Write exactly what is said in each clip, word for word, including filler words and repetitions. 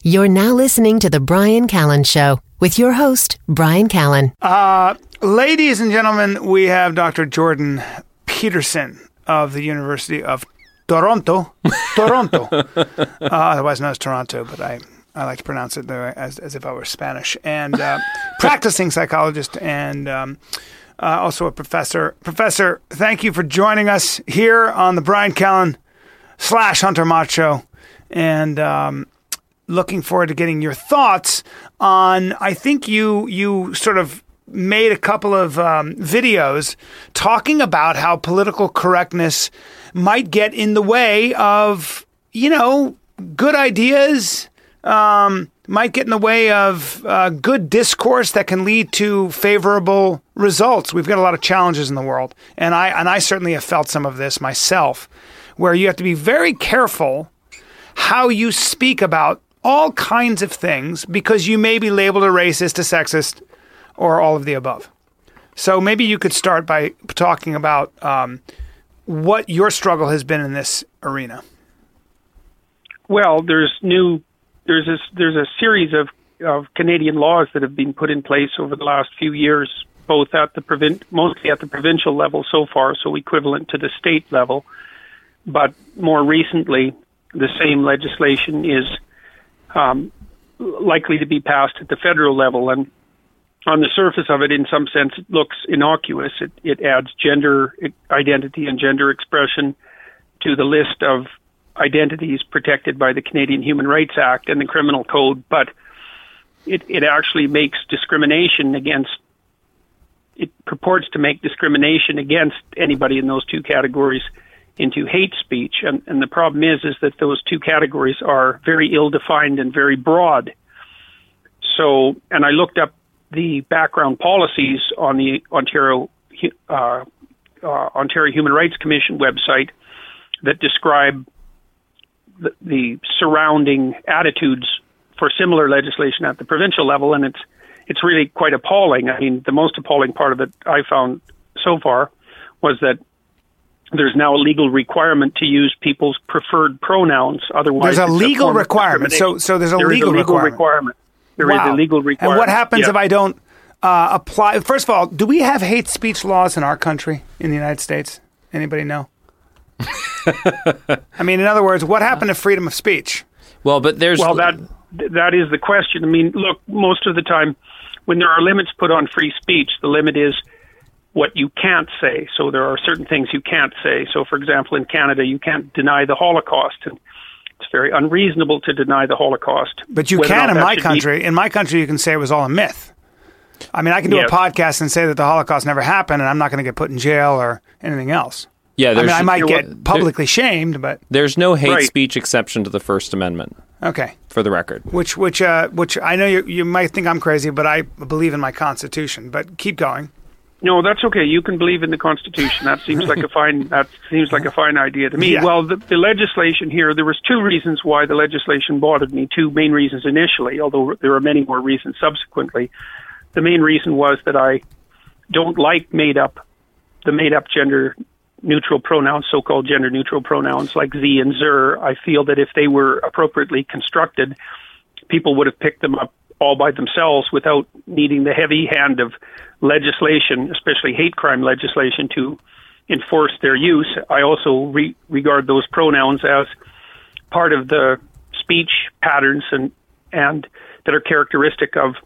You're now listening to The Bryan Callen Show with your host, Bryan Callen. Uh, ladies and gentlemen, we have Doctor Jordan Peterson of the University of Toronto. Toronto. uh, otherwise known as Toronto, but I, I like to pronounce it as, as if I were Spanish. And uh, practicing psychologist and um, uh, also a professor. Professor, thank you for joining us here on the Bryan Callen slash Hunter Mott Show. And... Um, looking forward to getting your thoughts on, I think you you sort of made a couple of um, videos talking about how political correctness might get in the way of, you know, good ideas, um, might get in the way of uh, good discourse that can lead to favorable results. We've got a lot of challenges in the world, and I and I certainly have felt some of this myself, where you have to be very careful how you speak about all kinds of things because you may be labeled a racist, a sexist, or all of the above. So maybe you could start by talking about um, what your struggle has been in this arena. Well, there's new, there's a, there's a series of, of Canadian laws that have been put in place over the last few years, both at the provin- mostly at the provincial level so far, so equivalent to the state level. But more recently, the same legislation is Um, likely to be passed at the federal level. And on the surface of it, in some sense, it looks innocuous. It, it adds gender identity and gender expression to the list of identities protected by the Canadian Human Rights Act and the Criminal Code, but it, it actually makes discrimination against, it purports to make discrimination against anybody in those two categories into hate speech. And, and the problem is, is that those two categories are very ill-defined and very broad. So, and I looked up the background policies on the Ontario, uh, uh, Ontario Human Rights Commission website that describe the, the surrounding attitudes for similar legislation at the provincial level. And it's, it's really quite appalling. I mean, the most appalling part of it I found so far was that there's now a legal requirement to use people's preferred pronouns. Otherwise, there's a legal a requirement. So, so there's a there legal, is a legal requirement. requirement. There wow. is a legal requirement. And what happens yeah. if I don't uh, apply? First of all, do we have hate speech laws in our country, in the United States? Anybody know? I mean, in other words, what happened to freedom of speech? Well, but there's well that that is the question. I mean, look, most of the time, when there are limits put on free speech, the limit is what you can't say. So there are certain things you can't say. So, for example, in Canada, you can't deny the Holocaust. And it's very unreasonable to deny the Holocaust. But you can in my country. Be... In my country, you can say it was all a myth. I mean, I can do yes. a podcast and say that the Holocaust never happened, and I'm not going to get put in jail or anything else. Yeah, I mean, I might get publicly there, shamed, but there's no hate right. speech exception to the First Amendment. Okay, for the record, which which uh, which I know you you might think I'm crazy, but I believe in my Constitution. But keep going. No, that's okay. You can believe in the Constitution. That seems like a fine. That seems like a fine idea to me. Yeah. Well, the, the legislation here. There was two reasons why the legislation bothered me. Two main reasons initially, although there are many more reasons subsequently. The main reason was that I don't like made up, the made up gender neutral pronouns, so-called gender neutral pronouns like ze and zer. I feel that if they were appropriately constructed, people would have picked them up all by themselves without needing the heavy hand of legislation, especially hate crime legislation, to enforce their use. I also re- regard those pronouns as part of the speech patterns and, and that are characteristic of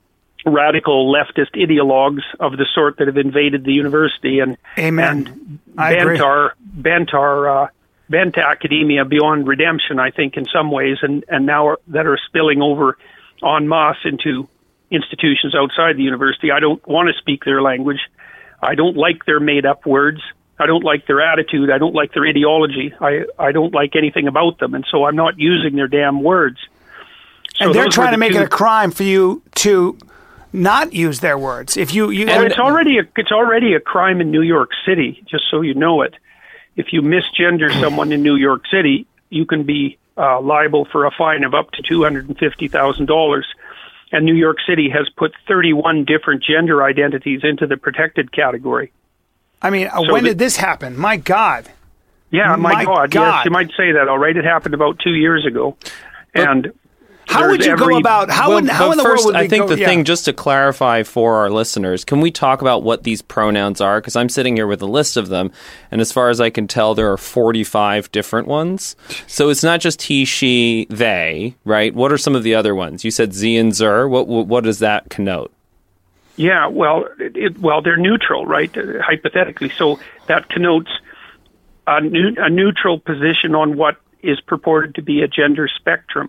radical leftist ideologues of the sort that have invaded the university and, Amen. and I Bantar, Bantar, uh, bent academia beyond redemption, I think, in some ways, and, and now are, that are spilling over en masse into institutions outside the university. I don't want to speak their language. I don't like their made-up words. I don't like their attitude. I don't like their ideology. I, I don't like anything about them, and so I'm not using their damn words. So and they're trying the to make two, it a crime for you to not use their words. If you, you well, it's already a, it's already a crime in New York City, just so you know it. If you misgender someone in New York City, you can be uh, liable for a fine of up to two hundred fifty thousand dollars. And New York City has put thirty-one different gender identities into the protected category. I mean, uh, so when the, did this happen? My God. Yeah, my, my God. God. Yes, you might say that, all right. It happened about two years ago. But, and How there's would you every- go about, how, Well, would, how but in the first, world would I we think go, the yeah. thing, just to clarify for our listeners, can we talk about what these pronouns are? Because I'm sitting here with a list of them, and as far as I can tell, there are forty-five different ones. So it's not just he, she, they, right? What are some of the other ones? You said sie and zer. What what, what does that connote? Yeah, well, it, it, well, they're neutral, right? Uh, hypothetically, so that connotes a, new, a neutral position on what is purported to be a gender spectrum.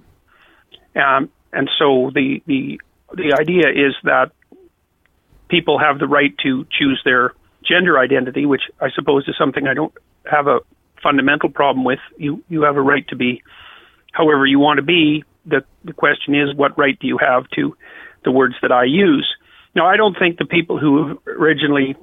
Um, and so the, the the idea is that people have the right to choose their gender identity, which I suppose is something I don't have a fundamental problem with. You you have a right to be however you want to be. The the question is, what right do you have to the words that I use? Now, I don't think the people who originally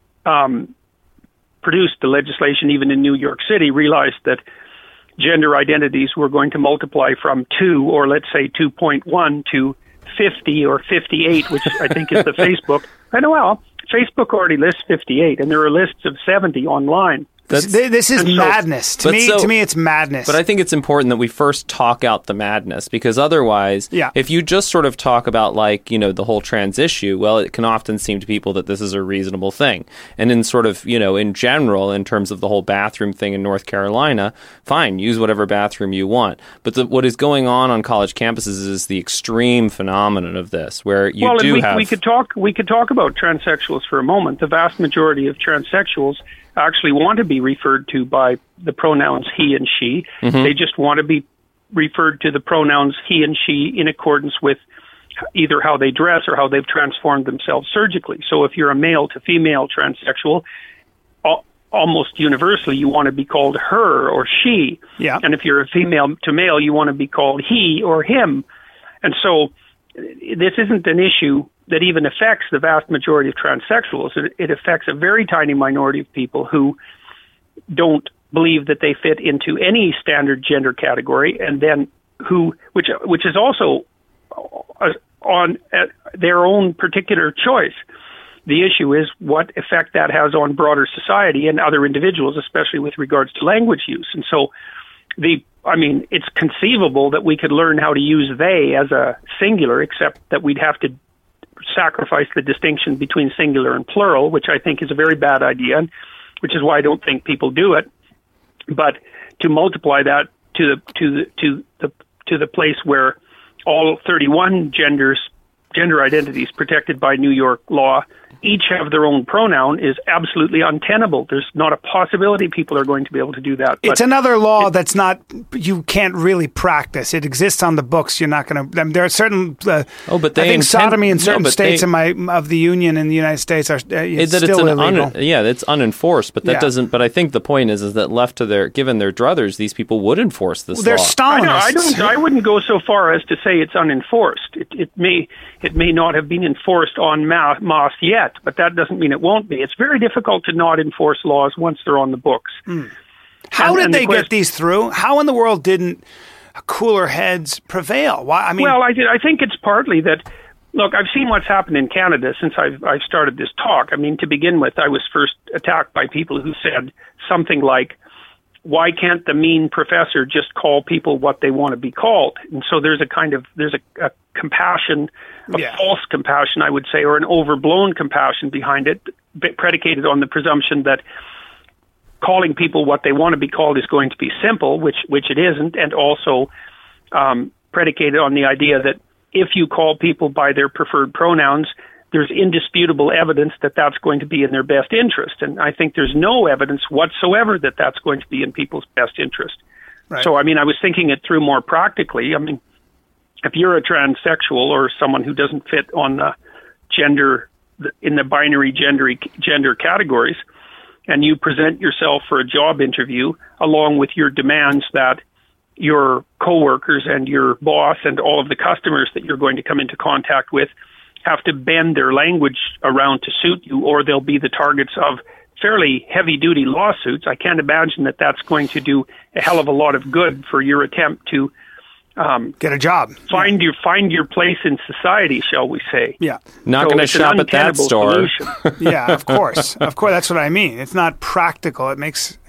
um, produced the legislation, even in New York City, realized that gender identities were going to multiply from two, or let's say two point one, to fifty or fifty-eight, which I think is the Facebook. I know, well, Facebook already lists fifty-eight, and there are lists of seventy online. That's, This, this is And so- madness. To But me, so- to me, it's madness. But I think it's important that we first talk out the madness, because otherwise, Yeah. if you just sort of talk about, like, you know, the whole trans issue, well, it can often seem to people that this is a reasonable thing. And in sort of, you know, in general, in terms of the whole bathroom thing in North Carolina, fine, use whatever bathroom you want. But the, what is going on on college campuses is the extreme phenomenon of this, where you well, do and we, have... we could talk. We could talk about transsexuals for a moment. The vast majority of transsexuals actually want to be referred to by the pronouns he and she. Mm-hmm. They just want to be referred to the pronouns he and she in accordance with either how they dress or how they've transformed themselves surgically. So if you're a male to female transsexual, al- almost universally you want to be called her or she. Yeah. And if you're a female to male, you want to be called he or him. And so this isn't an issue that even affects the vast majority of transsexuals. It, it affects a very tiny minority of people who don't believe that they fit into any standard gender category, and then who, which which is also uh, on uh, their own particular choice. The issue is what effect that has on broader society and other individuals, especially with regards to language use. And so the I mean, it's conceivable that we could learn how to use they as a singular, except that we'd have to sacrifice the distinction between singular and plural, which I think is a very bad idea, and which is why I don't think people do it. But to multiply that to the to the to the to the place where all thirty-one genders gender identities protected by New York law each have their own pronoun is absolutely untenable. There's not a possibility people are going to be able to do that. It's But another law that's not, you can't really practice. It exists on the books. You're not going to, there are certain, uh, Oh, but they I think intend- sodomy in no, certain but states they- in my, of the Union in the United States are uh, it's that still it's an illegal. un, yeah, it's unenforced, but that Yeah. doesn't. But I think the point is, is that left to their, given their druthers, these people would enforce this They're law. I, know, I Stalinists. don't. I wouldn't go so far as to say it's unenforced. It, it may it may not have been enforced en ma- masse yet, but that doesn't mean it won't be. It's very difficult to not enforce laws once they're on the books. How And- did and the they quest- get these through? How in the world didn't cooler heads prevail? Why? I mean, Well, I, did, I think it's partly that. Look, I've seen what's happened in Canada since I've, I've started this talk. I mean, to begin with, I was first attacked by people who said something like, "Why can't the mean professor just call people what they want to be called?" And so there's a kind of there's a, a compassion, a Yeah. false compassion, I would say, or an overblown compassion behind it, b- predicated on the presumption that calling people what they want to be called is going to be simple, which which it isn't, and also um, predicated on the idea that if you call people by their preferred pronouns, there's indisputable evidence that that's going to be in their best interest. And I think there's no evidence whatsoever that that's going to be in people's best interest. Right. So, I mean, I was thinking it through more practically. I mean, if you're a transsexual or someone who doesn't fit on the gender, in the binary gender, gender categories, and you present yourself for a job interview along with your demands that your coworkers and your boss and all of the customers that you're going to come into contact with have to bend their language around to suit you, or they'll be the targets of fairly heavy-duty lawsuits. I can't imagine that that's going to do a hell of a lot of good for your attempt to um, get a job. find your find your place in society, shall we say? Yeah. Not So going to it's an shop at that untenable store. solution. Yeah, of course. Of course. That's what I mean. It's not practical. It makes,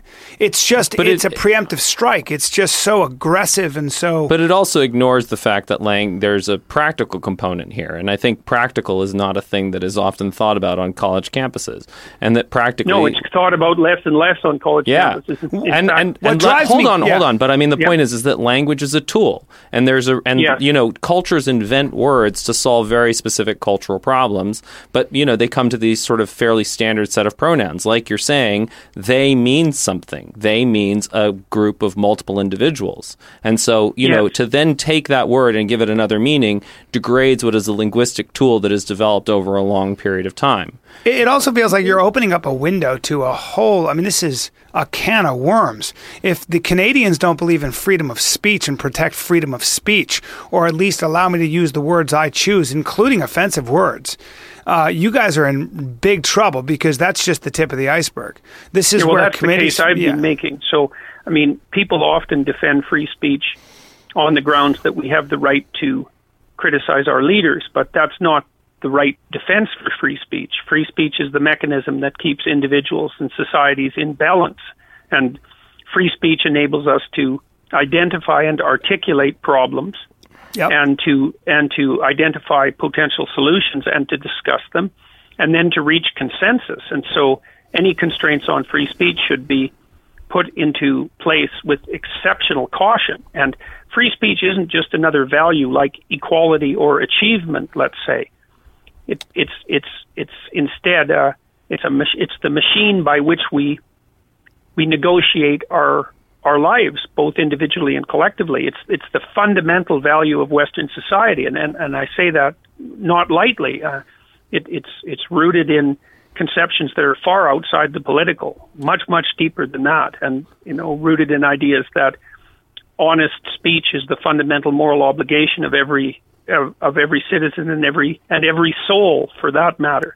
It's just, But it's it- a preemptive strike. It's just so aggressive and so... But it also ignores the fact that lang- there's a practical component here. And I think practical is not a thing that is often thought about on college campuses. And that practically... No, it's thought about less and less on college Yeah, campuses. In and fact, and, what and drives let, hold me- on, yeah. hold on. But I mean, the Yeah. point is, is that language is a tool, and there's a and Yes. you know, cultures invent words to solve very specific cultural problems. But you know, they come to these sort of fairly standard set of pronouns, like you're saying. They mean something. They means a group of multiple individuals, and so you know, Yes. to then take that word and give it another meaning degrades what is a linguistic tool that is developed over a long period of time. It it also feels like you're opening up a window to a whole, I mean, this is a can of worms. If the Canadians don't believe in freedom of speech and protect freedom of speech, or at least allow me to use the words I choose, including offensive words, uh, you guys are in big trouble, because that's just the tip of the iceberg. This is Yeah, well, where that's the committees... case I've yeah. been making. So, I mean, people often defend free speech on the grounds that we have the right to criticize our leaders, but that's not the right defense for free speech. Free speech is the mechanism that keeps individuals and societies in balance. And free speech enables us to identify and articulate problems Yep. and to and to identify potential solutions and to discuss them, and then to reach consensus. And so any constraints on free speech should be put into place with exceptional caution. And free speech isn't just another value like equality or achievement, let's say. It, it's it's it's instead uh, it's a mach- it's the machine by which we we negotiate our our lives, both individually and collectively. It's it's the fundamental value of Western society, and and, and I say that not lightly. Uh, it, it's it's rooted in conceptions that are far outside the political, much much deeper than that, and you know, rooted in ideas that honest speech is the fundamental moral obligation of every of, of every citizen and every and every soul, for that matter.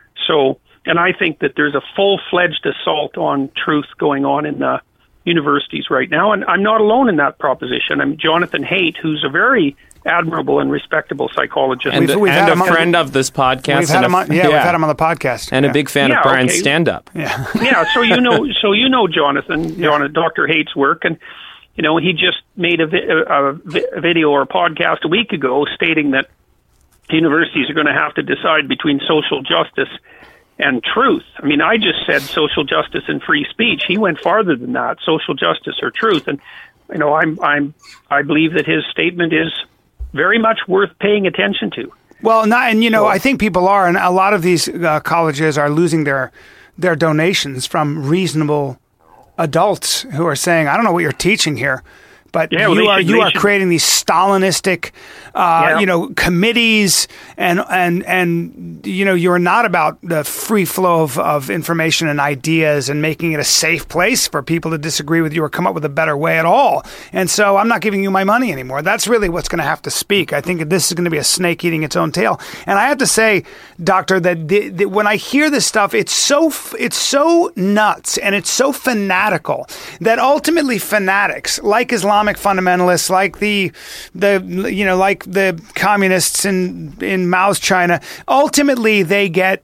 So, and I think that there's a full-fledged assault on truth going on in the universities right now, and I'm not alone in that proposition. I'm Jonathan Haidt, who's a very admirable and respectable psychologist. And, We've- we've and had a him on- friend of this podcast. We've had and him a- on, yeah, we've had him on the podcast. And yeah. a big fan Yeah, of Brian's okay. stand-up. Yeah. yeah, so you know, so you know Jonathan, Jonathan Doctor Haight's work, and you know, he just made a, vi- a, vi- a video or a podcast a week ago stating that universities are going to have to decide between social justice and truth. I mean, I just said social justice and free speech. He went farther than that, social justice or truth. And you know, I'm I'm I believe that his statement is very much worth paying attention to. Well, not, and you know, I think people are, and a lot of these uh, colleges are losing their their donations from reasonable adults who are saying, "I don't know what you're teaching here." But Yeah, well, you they are should- you they are should- creating these Stalinistic, uh, Yeah. you know, committees, and and and you know, you're not about the free flow of, of information and ideas and making it a safe place for people to disagree with you or come up with a better way at all. And so I'm not giving you my money anymore. That's really what's going to have to speak. I think this is going to be a snake eating its own tail. And I have to say, Doctor, that, the, the, when I hear this stuff, it's so f- it's so nuts and it's so fanatical that ultimately fanatics like Islamic fundamentalists, like the the you know like the communists in in Mao's China, ultimately they get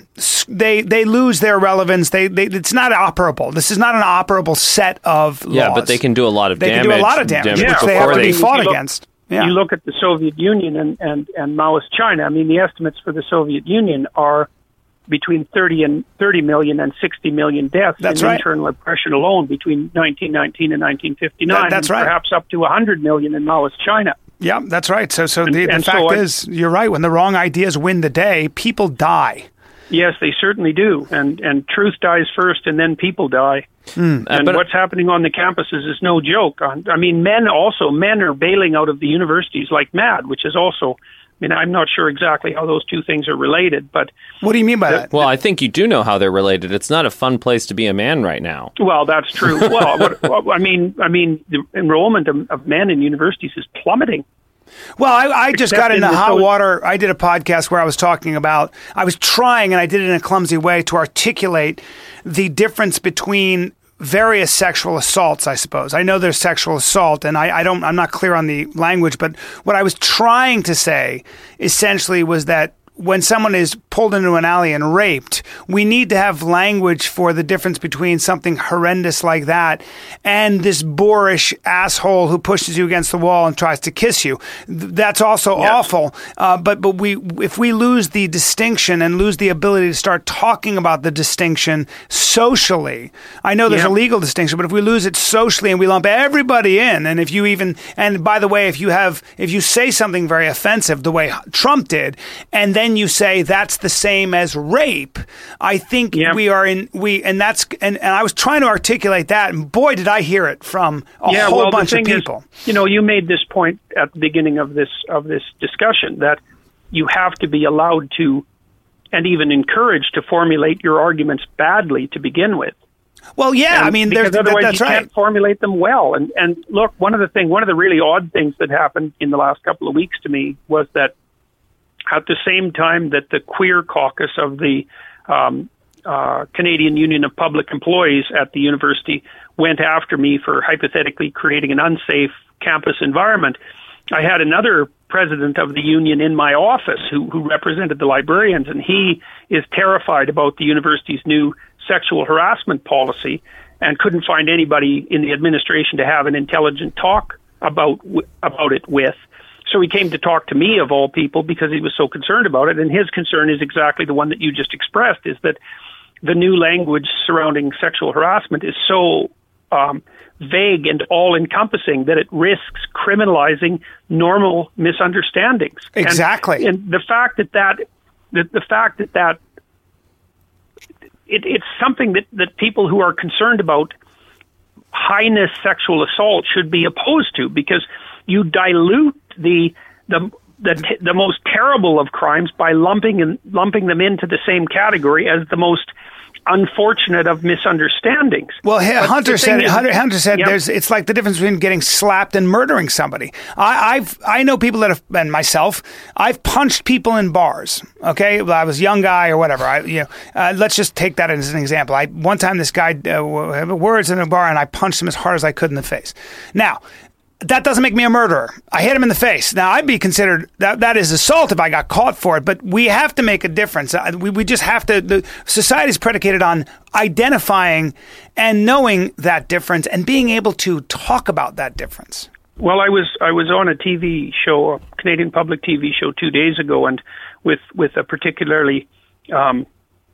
they they lose their relevance. They, they it's not operable. This is not an operable set of laws. Yeah, but they can do a lot of they damage. can do a lot of damage, Yeah, which of they have course. to be You fought look- against. Yeah. You look at the Soviet Union and, and, and Maoist China. I mean, the estimates for the Soviet Union are between thirty and thirty million and sixty million deaths That's in right. internal oppression alone between nineteen nineteen and nineteen fifty-nine. That- that's and right. Perhaps up to one hundred million in Maoist China. Yeah, that's right. So, so the, the and so fact I- is, you're right. When the wrong ideas win the day, people die. Yes, they certainly do. And and truth dies first, and then people die. Hmm. And but- what's happening on the campuses is no joke. I mean, men also, men are bailing out of the universities like mad, which is also, I mean, I'm not sure exactly how those two things are related, but, What do you mean by that? Well, I think you do know how they're related. It's not a fun place to be a man right now. well, that's true. Well, what, what, I mean, I mean, the enrollment of, of men in universities is plummeting. Well, I, I just Except got into in the hot so- water. I did a podcast where I was talking about, I was trying, and I did it in a clumsy way, to articulate the difference between various sexual assaults, I suppose. I know there's sexual assault, and I, I don't, I'm not clear on the language, but what I was trying to say essentially was that when someone is pulled into an alley and raped, we need to have language for the difference between something horrendous like that and this boorish asshole who pushes you against the wall and tries to kiss you. That's also yes. awful. Uh, but but we if we lose the distinction and lose the ability to start talking about the distinction socially, I know there's yeah. a legal distinction, but if we lose it socially and we lump everybody in, and if you even and by the way, if you have if you say something very offensive the way Trump did, and then you say that's the same as rape, I think yeah. we are in we and that's and, and I was trying to articulate that, and boy did I hear it from a yeah, whole well, bunch the of thing people. Is, you know, you made this point at the beginning of this of this discussion that you have to be allowed to and even encouraged to formulate your arguments badly to begin with. Well, yeah, and I mean, there's, otherwise that, that's you right. can't formulate them well. And and look, one of the thing, one of the really odd things that happened in the last couple of weeks to me was that at the same time that the queer caucus of the um, uh, Canadian Union of Public Employees at the university went after me for hypothetically creating an unsafe campus environment, I had another president of the union in my office who, who represented the librarians, and he is terrified about the university's new sexual harassment policy and couldn't find anybody in the administration to have an intelligent talk about about it with. So he came to talk to me, of all people, because he was so concerned about it. And his concern is exactly the one that you just expressed, is that the new language surrounding sexual harassment is so um, vague and all-encompassing that it risks criminalizing normal misunderstandings. Exactly. And, and the fact that that, the, the fact that that it, it's something that, that people who are concerned about heinous sexual assault should be opposed to, because you dilute the the the, the most terrible of crimes by lumping and lumping them into the same category as the most unfortunate of misunderstandings. Well, But Hunter the said. thing is- Hunter, Hunter said, Yep. "There's. It's like the difference between getting slapped and murdering somebody." I, I've I know people that have, and myself, I've punched people in bars. Okay, well, I was a young guy or whatever. I, you know, uh, let's just take that as an example. I one time this guy uh, had words in a bar, and I punched him as hard as I could in the face. Now, that doesn't make me a murderer. I hit him in the face. Now, I'd be considered, that that is assault if I got caught for it, but we have to make a difference. Uh, We, we just have to, the society's predicated on identifying and knowing that difference and being able to talk about that difference. Well, I was I was on a T V show, a Canadian public T V show two days ago, and with with a particularly um,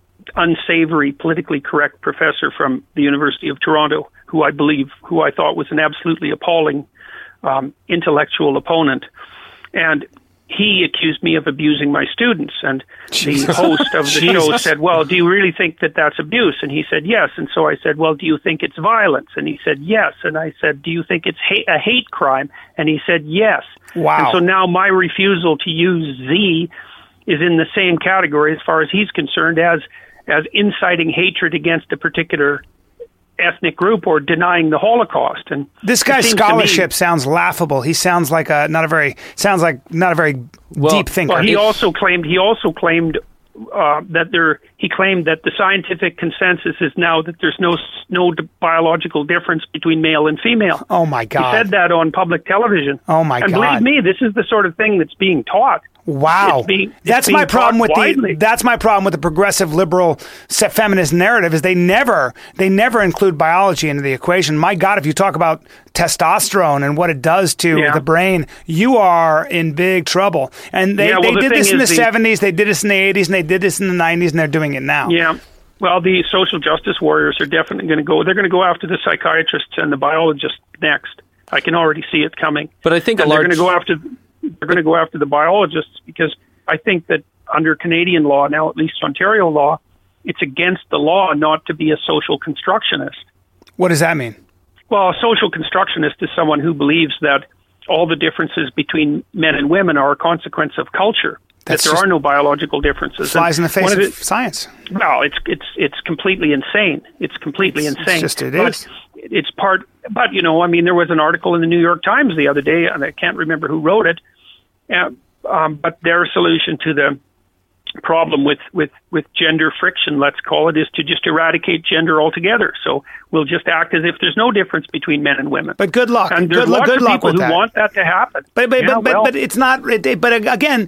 unsavory, politically correct professor from the University of Toronto, who I believe, who I thought was an absolutely appalling um, intellectual opponent, and he accused me of abusing my students. And Jesus. the host of the show Jesus. said, "Well, do you really think that that's abuse?" And he said, "Yes." And so I said, "Well, do you think it's violence?" And he said, "Yes." And I said, "Do you think it's hate, a hate crime?" And he said, "Yes." Wow. And so now my refusal to use Z is in the same category as far as he's concerned as as inciting hatred against a particular ethnic group or denying the Holocaust. And This it guy's seems to me- scholarship sounds laughable. He sounds like a not a very sounds like not a very Well- deep thinker. Well, he If- also claimed he also claimed uh, that there he claimed that the scientific consensus is now that there's no no d- biological difference between male and female. Oh my He God! said that on public television. Oh, my and God. believe me, this is the sort of thing that's being taught. Wow, It's being- it's that's being my problem taught with widely. the that's my problem with the progressive liberal se- feminist narrative is they never they never include biology into the equation. My God, if you talk about testosterone and what it does to Yeah. the brain, you are in big trouble. And they, Yeah, well, they the did thing this in the is the- seventies, they did this in the eighties, and they did this in the nineties, and they're doing it now. Yeah. Well, the social justice warriors are definitely going to go. They're going to go after the psychiatrists and the biologists next. I can already see it coming. But I think a and they're large- going to go after they're going to go after the biologists, because I think that under Canadian law, now at least Ontario law, it's against the law not to be a social constructionist. What does that mean? Well, a social constructionist is someone who believes that all the differences between men and women are a consequence of culture. That's that there just- are no biological differences. Flies in And the face one of, of the- science. well, it's it's it's completely insane. It's completely It's- it's insane. just- it but is. It's part. But you know, I mean, there was an article in the New York Times the other day, and I can't remember who wrote it. Uh, um, but their solution to the problem with, with, with gender friction, let's call it, is to just eradicate gender altogether. So we'll just act as if there's no difference between men and women. But good luck. And there's good luck. lots Good of luck people with who that. want that to happen. But but Yeah, but, but, well, but it's not. It, but again,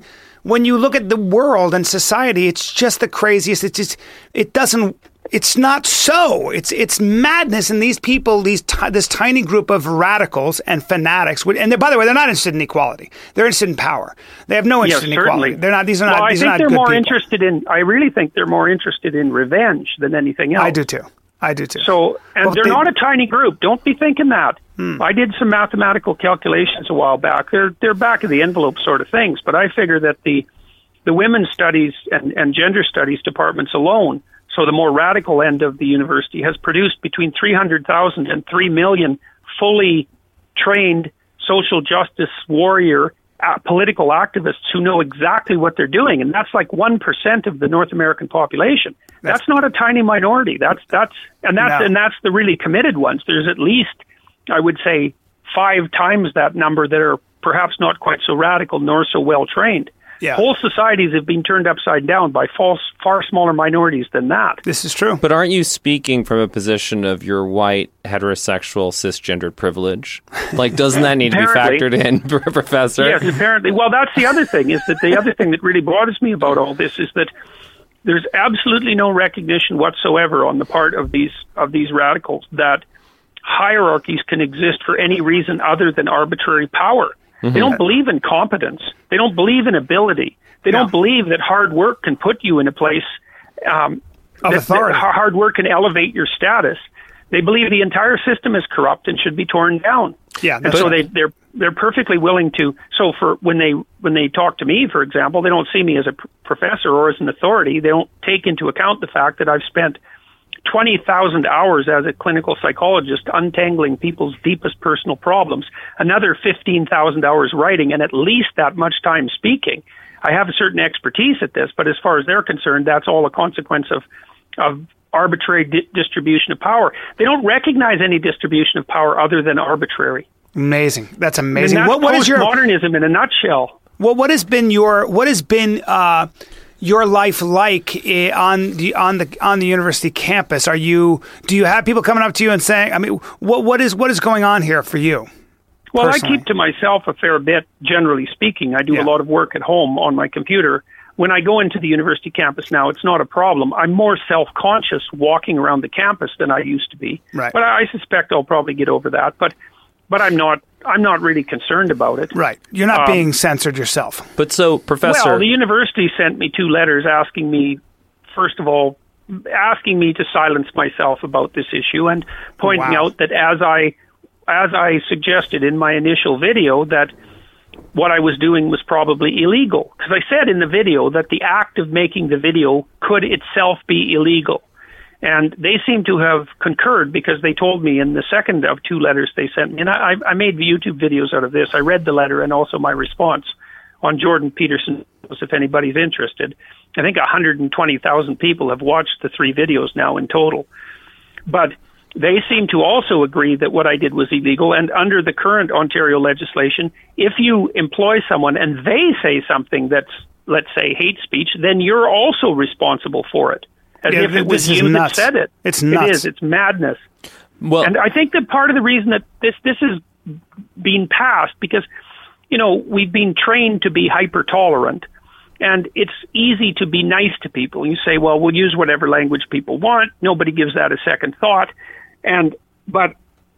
when you look at the world and society, it's just the craziest. It's just, it doesn't, it's not so. It's it's madness. And these people, these t- this tiny group of radicals and fanatics, would, and by the way, they're not interested in equality. They're interested in power. They have no interest yes, in certainly. equality. They're not. These are not. Well, these I are think not they're good more people. interested in. I really think they're more interested in revenge than anything else. I do too. I do too. So, and Well, they're they- not a tiny group. Don't be thinking that. Hmm. I did some mathematical calculations a while back. They're they're back of the envelope sort of things, but I figure that the the women's studies and, and gender studies departments alone, so the more radical end of the university, has produced between three hundred thousand and three million fully trained social justice warrior uh, political activists who know exactly what they're doing, and that's like one percent of the North American population. That's, that's not a tiny minority. That's that's and that's No. and that's the really committed ones. There's at least, I would say, five times that number that are perhaps not quite so radical nor so well trained. Yeah. Whole societies have been turned upside down by false, far smaller minorities than that. This is true. But aren't you speaking from a position of your white, heterosexual, cisgendered privilege? Like, doesn't that need to be factored in, Professor? Yes, apparently. Well, that's the other thing, is that the other thing that really bothers me about all this is that there's absolutely no recognition whatsoever on the part of these of these radicals that hierarchies can exist for any reason other than arbitrary power. Mm-hmm. They don't believe in competence. They don't believe in ability. They No. don't believe that hard work can put you in a place um, Of that, authority. that hard work can elevate your status. They believe the entire system is corrupt and should be torn down. Yeah, and that's so right. they they're they're perfectly willing to. So for when they when they talk to me, for example, they don't see me as a pr- professor or as an authority. They don't take into account the fact that I've spent twenty thousand hours as a clinical psychologist untangling people's deepest personal problems, another fifteen thousand hours writing, and at least that much time speaking. I have a certain expertise at this, but as far as they're concerned, that's all a consequence of of arbitrary di- distribution of power. They don't recognize any distribution of power other than arbitrary. Amazing. That's I mean, amazing. that's what what is your postmodernism in a nutshell? Well, what has been your what has been uh, your life like eh, on the on the on the university campus? Are you do you have people coming up to you and saying, I mean, what what is what is going on here for you? Well, personally? I keep to myself a fair bit, generally speaking. I do Yeah. a lot of work at home on my computer. When I go into the university campus now, it's not a problem. I'm more self-conscious walking around the campus than I used to be. Right. But I suspect I'll probably get over that. But but I'm not I'm not really concerned about it. Right. You're not Um, being censored yourself. But so, Professor... Well, the university sent me two letters asking me, first of all, asking me to silence myself about this issue and pointing Wow. out that as I as I suggested in my initial video, that what I was doing was probably illegal. Because I said in the video that the act of making the video could itself be illegal. And they seem to have concurred because they told me in the second of two letters they sent me, and I, I made YouTube videos out of this. I read the letter and also my response on Jordan Peterson, if anybody's interested. I think one hundred twenty thousand people have watched the three videos now in total. But they seem to also agree that what I did was illegal, and under the current Ontario legislation, if you employ someone and they say something that's, let's say, hate speech, then you're also responsible for it. As Yeah, if it was this is you nuts. that said it. It's nuts. It is. It's madness. well, And I think that part of the reason that this this is being passed, because, you know, we've been trained to be hyper tolerant, and it's easy to be nice to people. You say, well, we'll use whatever language people want. Nobody gives that a second thought. And but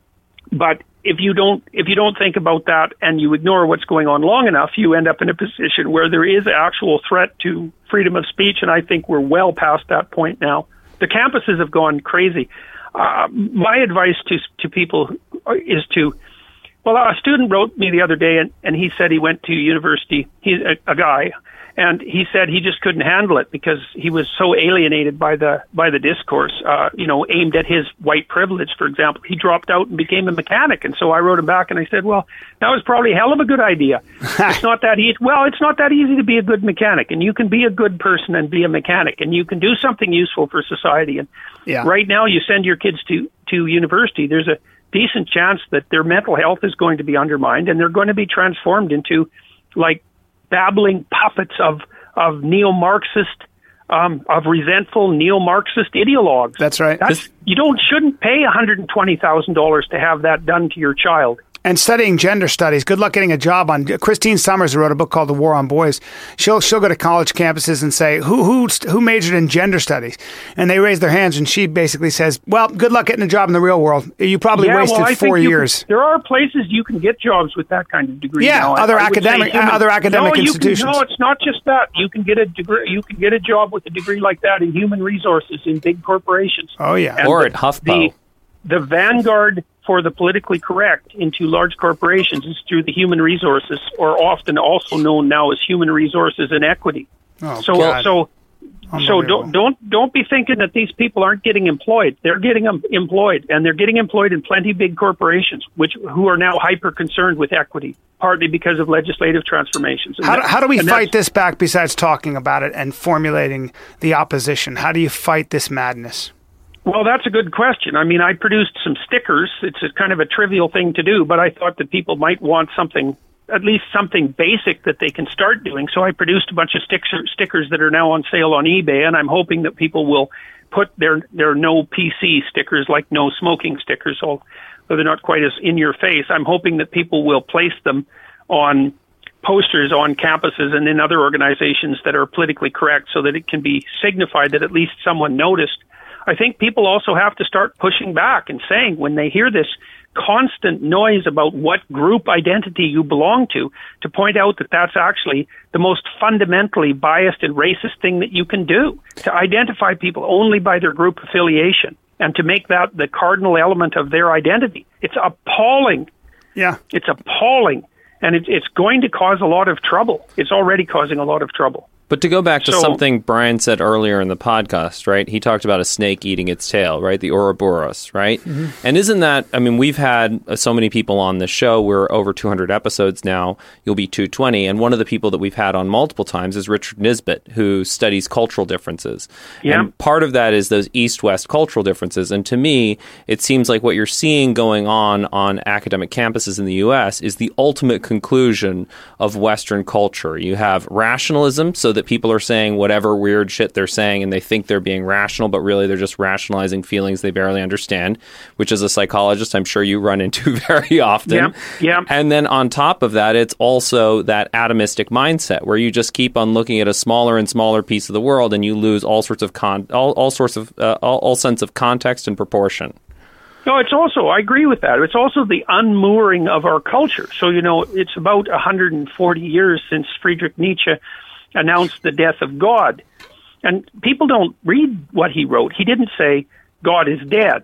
but if you don't if you don't think about that and you ignore what's going on long enough, you end up in a position where there is actual threat to freedom of speech, and I think we're well past that point now. The campuses have gone crazy. Uh, my advice to to people is to, well, a student wrote me the other day, and, and he said he went to university. He's a, a guy, and he said he just couldn't handle it because he was so alienated by the by the discourse, uh, you know, aimed at his white privilege, for example. He dropped out and became a mechanic, and so I wrote him back and I said, well, that was probably a hell of a good idea. It's not that easy. Well, it's not that easy to be a good mechanic, and you can be a good person and be a mechanic, and you can do something useful for society. And Yeah. right now, you send your kids to to university, there's a decent chance that their mental health is going to be undermined, and they're going to be transformed into, like, babbling puppets of of neo-Marxist, um, of resentful neo-Marxist ideologues. That's right. That's, you don't shouldn't pay one hundred twenty thousand dollars to have that done to your child. And studying gender studies. Good luck getting a job on. Christine Summers wrote a book called The War on Boys. She'll she'll go to college campuses and say, who who who majored in gender studies? And they raise their hands, and she basically says, well, good luck getting a job in the real world. You probably yeah, wasted well, I four think years. Can, there are places you can get jobs with that kind of degree. Yeah, now. other I, I academic human, other academic no, institutions. You can, no, it's not just that. You can get a degree. You can get a job with a degree like that in human resources in big corporations. Oh yeah, and or the, at HuffPo. The, the vanguard for the politically correct into large corporations is through the human resources, or often also known now as human resources and equity. Oh, so, God. so, so don't don't don't be thinking that these people aren't getting employed. They're getting um, employed, and they're getting employed in plenty big corporations, which who are now hyper concerned with equity, partly because of legislative transformations. And How do, that, how do we and fight this back besides talking about it and formulating the opposition? How do you fight this madness? Well, that's a good question. I mean, I produced some stickers. It's a kind of a trivial thing to do, but I thought that people might want something, at least something basic that they can start doing. So I produced a bunch of sticker, stickers that are now on sale on eBay, and I'm hoping that people will put their, their no P C stickers, like no smoking stickers, although they're not quite as in your face. I'm hoping that people will place them on posters on campuses and in other organizations that are politically correct, so that it can be signified that at least someone noticed. I think people also have to start pushing back and saying, when they hear this constant noise about what group identity you belong to, to point out that that's actually the most fundamentally biased and racist thing that you can do, to identify people only by their group affiliation and to make that the cardinal element of their identity. It's appalling. Yeah. It's appalling. And it, it's going to cause a lot of trouble. It's already causing a lot of trouble. But to go back to So- something Brian said earlier in the podcast, right? He talked about a snake eating its tail, right? The Ouroboros, right? Mm-hmm. And isn't that, I mean, we've had uh, so many people on the show. We're over two hundred episodes now. You'll be two twenty. And one of the people that we've had on multiple times is Richard Nisbett, who studies cultural differences. Yeah. And part of that is those East-West cultural differences. And to me, it seems like what you're seeing going on on academic campuses in the U S is the ultimate conclusion of Western culture. You have rationalism, so that people are saying whatever weird shit they're saying and they think they're being rational, but really they're just rationalizing feelings they barely understand, which as a psychologist, I'm sure you run into very often. Yeah, yeah. And then on top of that, it's also that atomistic mindset where you just keep on looking at a smaller and smaller piece of the world and you lose all sorts of con- all, all sorts of uh, all, all sense of context and proportion. No, it's also, I agree with that. It's also the unmooring of our culture. So, you know, it's about one hundred forty years since Friedrich Nietzsche announced the death of God. And people don't read what he wrote. He didn't say, God is dead.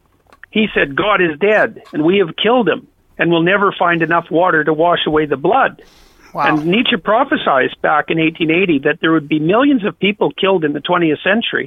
He said, God is dead, and we have killed him, and we'll never find enough water to wash away the blood. Wow. And Nietzsche prophesied back in eighteen eighty that there would be millions of people killed in the twentieth century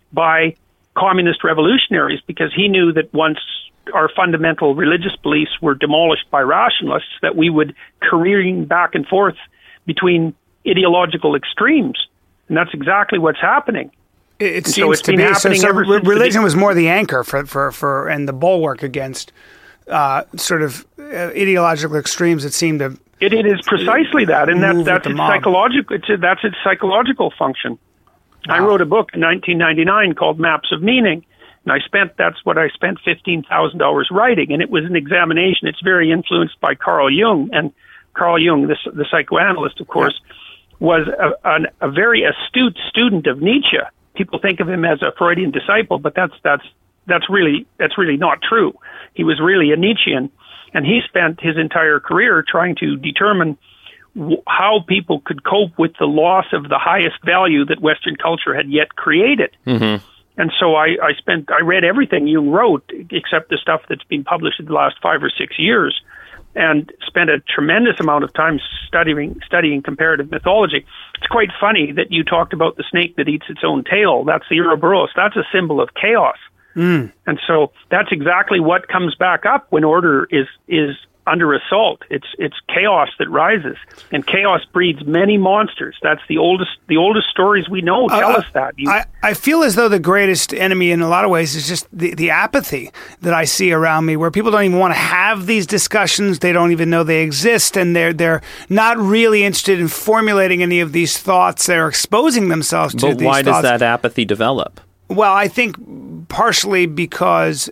by communist revolutionaries, because he knew that once our fundamental religious beliefs were demolished by rationalists, that we would careen back and forth between ideological extremes. And that's exactly what's happening. It, it so seems it's to been be so. happening so ever re- since the religion be- was more the anchor for for, for and the bulwark against uh, sort of uh, ideological extremes that seem to. It, it is precisely that, and that, move that's with its the mob. psychological. It's a, that's its psychological function. I Wow. wrote a book in nineteen ninety-nine called Maps of Meaning, and I spent that's what I spent fifteen thousand hours writing, and it was an examination. It's very influenced by Carl Jung, and Carl Jung, the, the psychoanalyst, of course, was a, an, a very astute student of Nietzsche. People think of him as a Freudian disciple, but that's that's that's really that's really not true. He was really a Nietzschean, and he spent his entire career trying to determine w- how people could cope with the loss of the highest value that Western culture had yet created. Mm-hmm. And so I, I spent I read everything Jung wrote except the stuff that's been published in the last five or six years, and spent a tremendous amount of time studying studying comparative mythology. It's quite funny that you talked about the snake that eats its own tail. That's the Ouroboros. That's a symbol of chaos. Mm. And so that's exactly what comes back up when order is is under assault. It's it's chaos that rises, and chaos breeds many monsters. That's the oldest the oldest stories we know tell Uh, us that. You, I, I feel as though the greatest enemy in a lot of ways is just the, the apathy that I see around me, where people don't even want to have these discussions. They don't even know they exist, and they're they're not really interested in formulating any of these thoughts. They're exposing themselves to But these why thoughts. does that apathy develop? Well, I think partially because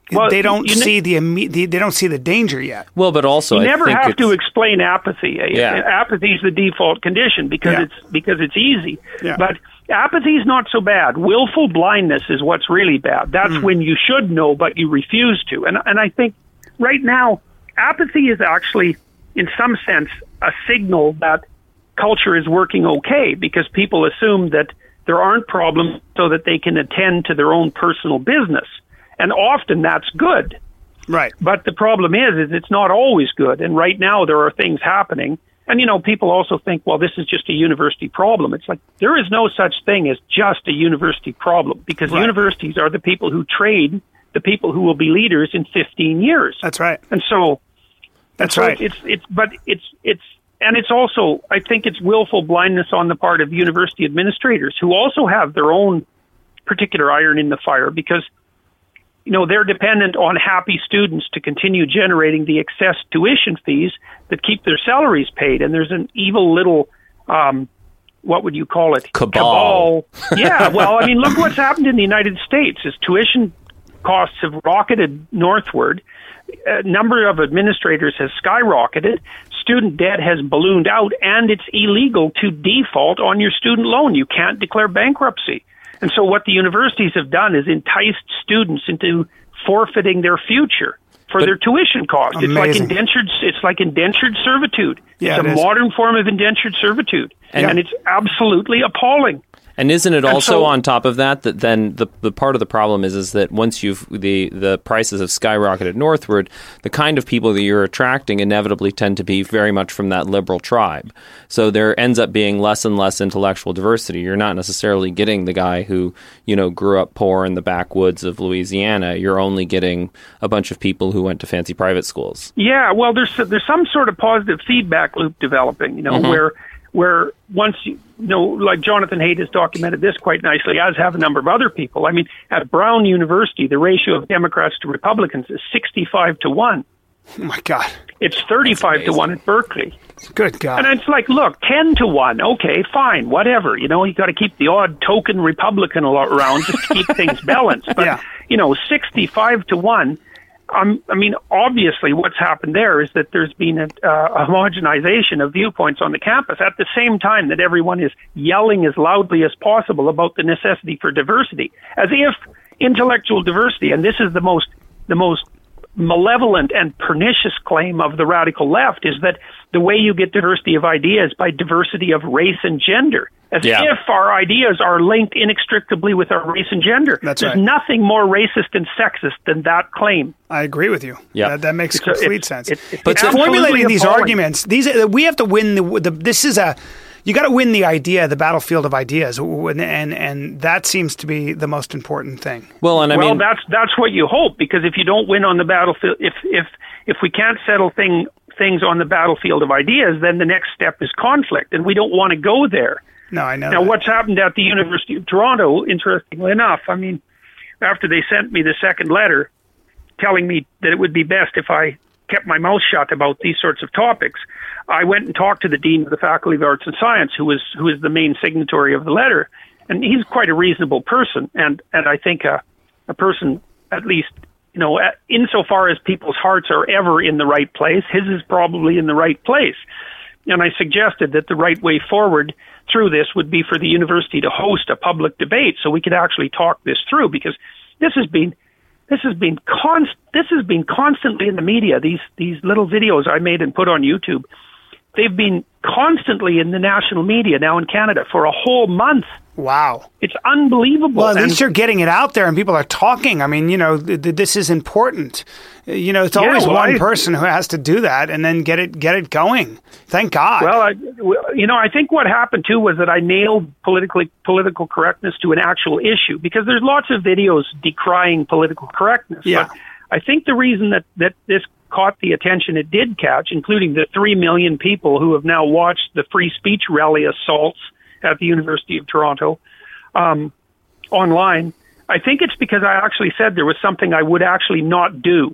Well, they don't you ne- see the, imme- the they don't see the danger yet. Well, but also You I never think have it's- to explain apathy. Yeah. Apathy is the default condition because Yeah. it's because it's easy. Yeah. But apathy is not so bad. Willful blindness is what's really bad. That's Mm. when you should know but you refuse to. And and I think right now apathy is actually, in some sense, a signal that culture is working okay because people assume that there aren't problems so that they can attend to their own personal business. And often that's good. Right. But the problem is, is it's not always good. And right now there are things happening. And, you know, people also think, well, this is just a university problem. It's like there is no such thing as just a university problem because Right. universities are the people who train the people who will be leaders in fifteen years. That's right. And so That's so right. It's, it's, but it's, it's, and it's also, I think it's willful blindness on the part of university administrators who also have their own particular iron in the fire because, you know, they're dependent on happy students to continue generating the excess tuition fees that keep their salaries paid. And there's an evil little, um, what would you call it? Cabal. Cabal. Yeah, well, I mean, look what's happened in the United States is tuition costs have rocketed northward. A number of administrators has skyrocketed. Student debt has ballooned out, and it's illegal to default on your student loan. You can't declare bankruptcy. And so what the universities have done is enticed students into forfeiting their future for But- their tuition costs. It's like Amazing. indentured it's like indentured servitude. Yeah, it's a it is. modern form of indentured servitude. And- And, it's absolutely appalling. And isn't it And also so- on top of that that then the the part of the problem is is that once you've the the prices have skyrocketed northward, the kind of people that you're attracting inevitably tend to be very much from that liberal tribe. So there ends up being less and less intellectual diversity. You're not necessarily getting the guy who, you know, grew up poor in the backwoods of Louisiana. You're only getting a bunch of people who went to fancy private schools. Yeah, well, there's there's some sort of positive feedback loop developing, you know, Mm-hmm. where where once you, you know, like Jonathan Haidt has documented this quite nicely, as have a number of other people. I mean, at Brown University, the ratio of Democrats to Republicans is sixty-five to one. Oh my God. It's thirty-five to one at Berkeley. Good God. And it's like, look, ten to one, okay, fine, whatever. You know, you got to keep the odd token Republican al- around just to keep things balanced. But, Yeah. you know, sixty-five to one, um, I mean, obviously what's happened there is that there's been a, uh, a homogenization of viewpoints on the campus at the same time that everyone is yelling as loudly as possible about the necessity for diversity, as if intellectual diversity, and this is the most, the most malevolent and pernicious claim of the radical left, is that the way you get diversity of ideas by diversity of race and gender, as Yeah. if our ideas are linked inextricably with our race and gender. That's There's right. nothing more racist and sexist than that claim. I agree with you. Yeah. That, that makes It's a- complete it's- sense. it's- it's but absolutely formulating these appalling. arguments, these are- we have to win the, the this is a you got to win the idea, the battlefield of ideas, and, and and that seems to be the most important thing. Well, and I well, mean, that's that's what you hope, because if you don't win on the battlefield, if if if we can't settle thing things on the battlefield of ideas, then the next step is conflict, and we don't want to go there. No, I know. Now, that. what's happened at the University of Toronto, interestingly enough, I mean, after they sent me the second letter telling me that it would be best if I kept my mouth shut about these sorts of topics, I went and talked to the Dean of the Faculty of Arts and Science, who was who is the main signatory of the letter, and he's quite a reasonable person, and, and I think a, a person, at least, you know, insofar as people's hearts are ever in the right place, his is probably in the right place. And I suggested that the right way forward through this would be for the university to host a public debate so we could actually talk this through, because this has been this has been const this has been constantly in the media. These these little videos I made and put on YouTube, they've been constantly in the national media now in Canada for a whole month. Wow. It's unbelievable. Well, at And- least you're getting it out there and people are talking. I mean, you know, th- th- this is important. You know, it's Yeah, always well, one I- person who has to do that and then get it get it going. Thank God. Well, I, well, you know, I think what happened too was that I nailed politically political correctness to an actual issue, because there's lots of videos decrying political correctness. Yeah. But I think the reason that, that this caught the attention it did catch, including the three million people who have now watched the free speech rally assaults at the University of Toronto um, online, I think it's because I actually said there was something I would actually not do.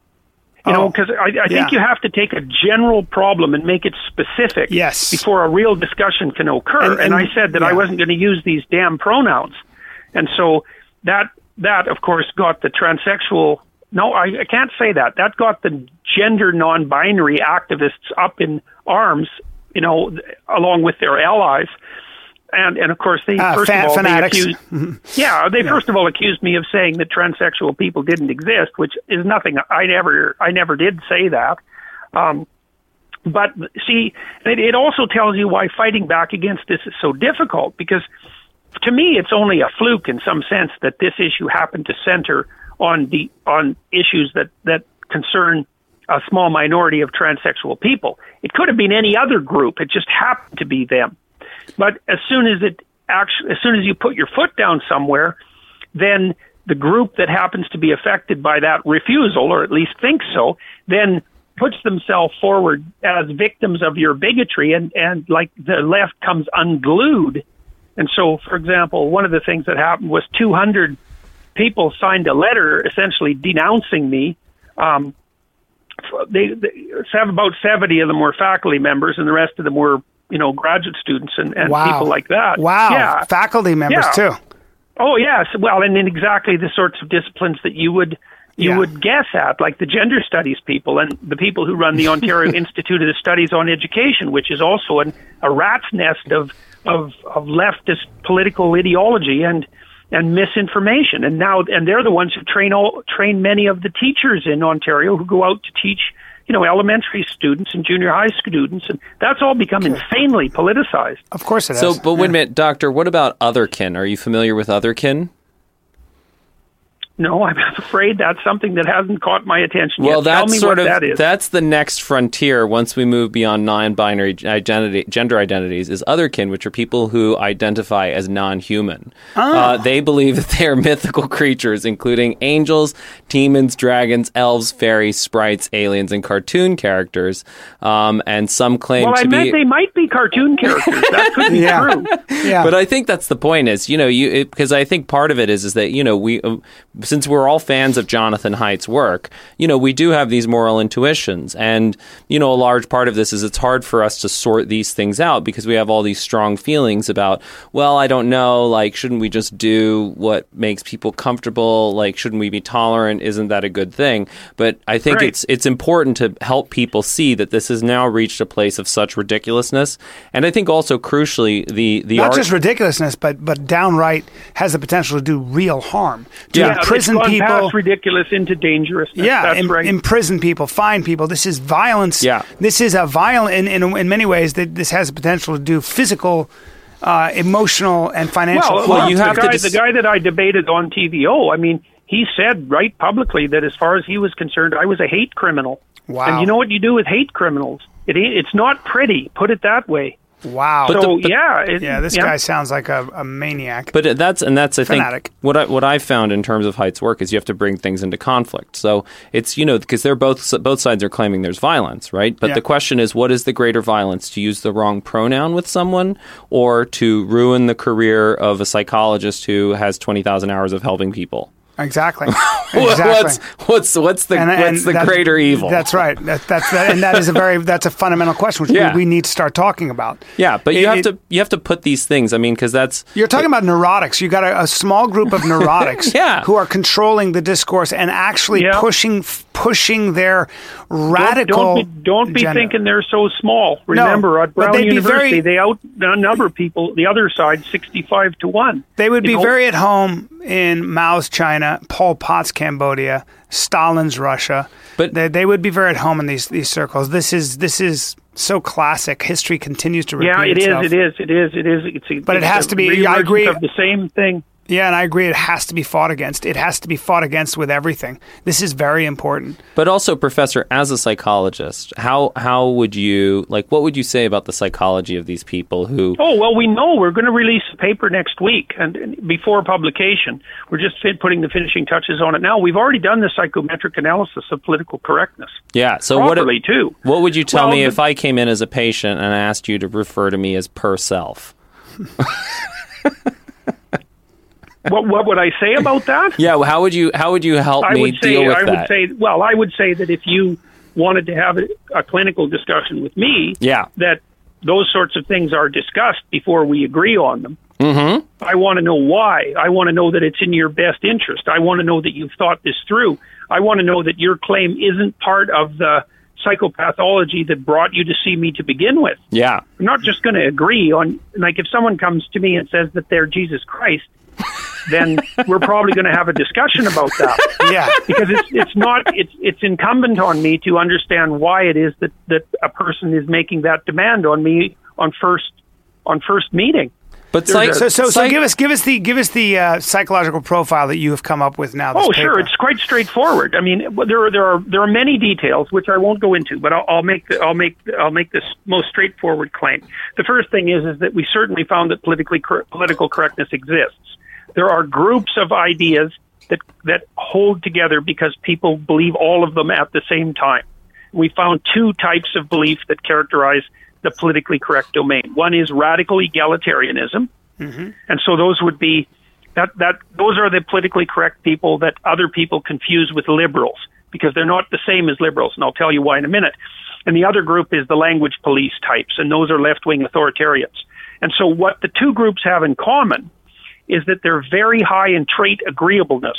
You know, Oh, because I, I yeah. think you have to take a general problem and make it specific Yes. before a real discussion can occur. And- And, and- I said that I yeah. wasn't going to use these damn pronouns. And so that, that of course, got the transsexual No, I, I can't say that. That got the gender non-binary activists up in arms, you know, along with their allies. And, and of course, they uh, first fan- of all, fanatics. they accused, yeah, they yeah. first of all accused me of saying that transsexual people didn't exist, which is nothing. I never, I never did say that. Um, but see, it, it also tells you why fighting back against this is so difficult, because to me, it's only a fluke in some sense that this issue happened to center on the on issues that, that concern a small minority of transsexual people. It could have been any other group. It just happened to be them. But as soon as it actually, as soon as you put your foot down somewhere, then the group that happens to be affected by that refusal, or at least thinks so, then puts themselves forward as victims of your bigotry, and, and like the left comes unglued. And so, for example, one of the things that happened was two hundred people signed a letter essentially denouncing me. Um, they, they have about seventy of them were faculty members, and the rest of them were, you know, graduate students and, and wow. people like that. Wow. Yeah. Faculty members yeah. too. Oh, yes. Well, and in exactly the sorts of disciplines that you would you yeah. would guess at, like the gender studies people and the people who run the Ontario Institute of the Studies on Education, which is also an, a rat's nest of, of, of leftist political ideology and and misinformation. And now, and they're the ones who train all, train many of the teachers in Ontario who go out to teach, you know, elementary students and junior high students, and that's all become insanely politicized. Of course it is. So, but wait yeah. a minute, Doctor, what about Otherkin? Are you familiar with Otherkin? No, I'm afraid that's something that hasn't caught my attention well, yet. that's Tell me sort what of that is. That's the next frontier once we move beyond non-binary identity, gender identities, is Otherkin, which are people who identify as non-human. Oh. Uh, they believe that they are mythical creatures, including angels, demons, dragons, elves, fairies, sprites, aliens, and cartoon characters. Um, and some claim well, to I be... meant they might be cartoon characters. That could be yeah. true. Yeah. But I think that's the point. Is you know you because I think part of it is is that you know we. Uh, Since we're all fans of Jonathan Haidt's work, you know, we do have these moral intuitions. And, you know, a large part of this is it's hard for us to sort these things out because we have all these strong feelings about, well, I don't know, like, shouldn't we just do what makes people comfortable? Like, shouldn't we be tolerant? Isn't that a good thing? But I think right. it's it's important to help people see that this has now reached a place of such ridiculousness. And I think also, crucially, the... the Not art- just ridiculousness, but, but downright has the potential to do real harm. To Yeah, imprison it's gone people. past ridiculous into dangerousness. Yeah, that's im- right. imprison people, fine people. This is violence. Yeah. This is a violent, in, in, in many ways, that this has the potential to do physical, uh, emotional, and financial well, harm. well, you the have to guy, dis- the guy that I debated on T V O, I mean, he said right publicly that as far as he was concerned, I was a hate criminal. Wow. And you know what you do with hate criminals? It ain't, it's not pretty, put it that way. Wow. But So, the- but- yeah. It, yeah, this yeah. guy sounds like a, a maniac. But that's and that's I Fanatic. think what I what I found in terms of Haidt's work is you have to bring things into conflict. So it's you know because they're both both sides are claiming there's violence, right? But Yeah. the question is, what is the greater violence? To use the wrong pronoun with someone, or to ruin the career of a psychologist who has twenty thousand hours of helping people? Exactly. What- Exactly. What's what's what's the And- and what's the that- greater evil? That's right. That, that's that, and that is a very that's a fundamental question which Yeah. we, we need to start talking about. Yeah, but you It- have it- to you have to put these things. I mean, because that's You're talking about neurotics. You got a, a small group of neurotics Yeah. who are controlling the discourse and actually Yeah. pushing pushing their Don't, radical. don't be, don't be agenda. thinking they're so small. Remember, at but Brown they'd be University, very- they outnumber people, the other side, sixty-five to one. They would You be know? very at home in Mao's China, Pol Pot's Cambodia, Stalin's Russia. But- they, they would be very at home in these these circles. This is this is so classic. History continues to repeat Yeah, it itself. is. It is. It is. It is. It's a, But it it's has a to be- I reemergence agree. Of the same thing. Yeah, and I agree. It has to be fought against. It has to be fought against with everything. This is very important. But also, Professor, as a psychologist, how how would you like? What would you say about the psychology of these people who? Oh well, we know we're going to release a paper next week, and, and before publication, we're just fin- putting the finishing touches on it now. We've already done the psychometric analysis of political correctness. Yeah. So properly what? too. What would you tell Well, me the- if I came in as a patient and I asked you to refer to me as per self? What what would I say about that? Yeah. Well, how would you how would you help I me would say deal with I that? would say well, I would say that if you wanted to have a, a clinical discussion with me, Yeah. that those sorts of things are discussed before we agree on them. Mm-hmm. I want to know why. I want to know that it's in your best interest. I want to know that you've thought this through. I want to know that your claim isn't part of the psychopathology that brought you to see me to begin with. Yeah. I'm not just going to agree on, like, if someone comes to me and says that they're Jesus Christ, then we're probably going to have a discussion about that. Yeah. Because it's it's not it's it's incumbent on me to understand why it is that, that a person is making that demand on me on first on first meeting. But psych- so, so, so psych- give us give us the give us the uh, psychological profile that you have come up with now. This oh, paper. sure, it's quite straightforward. I mean, there are there are there are many details which I won't go into, but I'll, I'll make the, I'll make I'll make this most straightforward claim. The first thing is is that we certainly found that politically cor- political correctness exists. There are groups of ideas that that hold together because people believe all of them at the same time. We found two types of belief that characterize the politically correct domain. One is radical egalitarianism, mm-hmm. and so those would be that that those are the politically correct people that other people confuse with liberals because they're not the same as liberals, and I'll tell you why in a minute. And the other group is the language police types, and those are left-wing authoritarians. And so what the two groups have in common is that they're very high in trait agreeableness.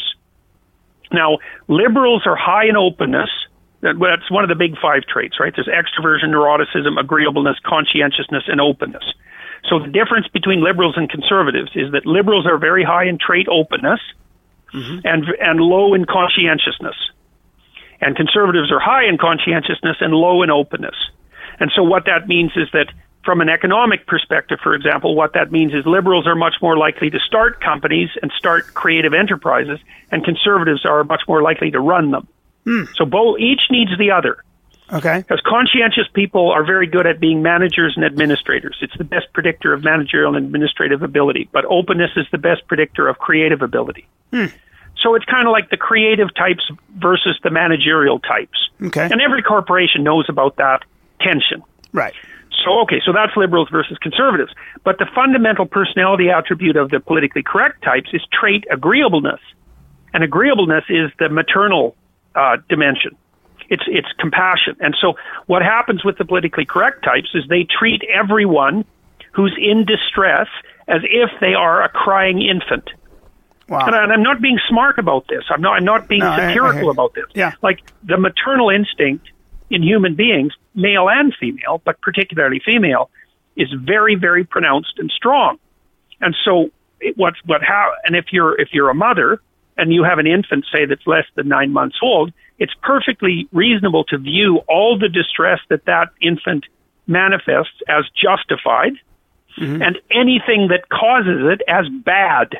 Now, liberals are high in openness. That's one of the big five traits, right? There's extroversion, neuroticism, agreeableness, conscientiousness, and openness. So the difference between liberals and conservatives is that liberals are very high in trait openness mm-hmm. and and low in conscientiousness. And conservatives are high in conscientiousness and low in openness. And so what that means is that from an economic perspective, for example, what that means is liberals are much more likely to start companies and start creative enterprises, and conservatives are much more likely to run them. Hmm. So both each needs the other. Okay. Because conscientious people are very good at being managers and administrators. It's the best predictor of managerial and administrative ability. But openness is the best predictor of creative ability. Hmm. So it's kind of like the creative types versus the managerial types. Okay. And every corporation knows about that tension. Right. So, okay, so that's liberals versus conservatives. But the fundamental personality attribute of the politically correct types is trait agreeableness. And agreeableness is the maternal uh, dimension. It's it's compassion. And so what happens with the politically correct types is they treat everyone who's in distress as if they are a crying infant. Wow. And, I, and I'm not being smart about this. I'm not, I'm not being no, satirical I, I about this. Yeah. Like the maternal instinct in human beings, male and female, but particularly female, is very, very pronounced and strong. And so, it, what's what? How? And if you're if you're a mother and you have an infant, say that's less than nine months old, it's perfectly reasonable to view all the distress that that infant manifests as justified, mm-hmm. and anything that causes it as bad.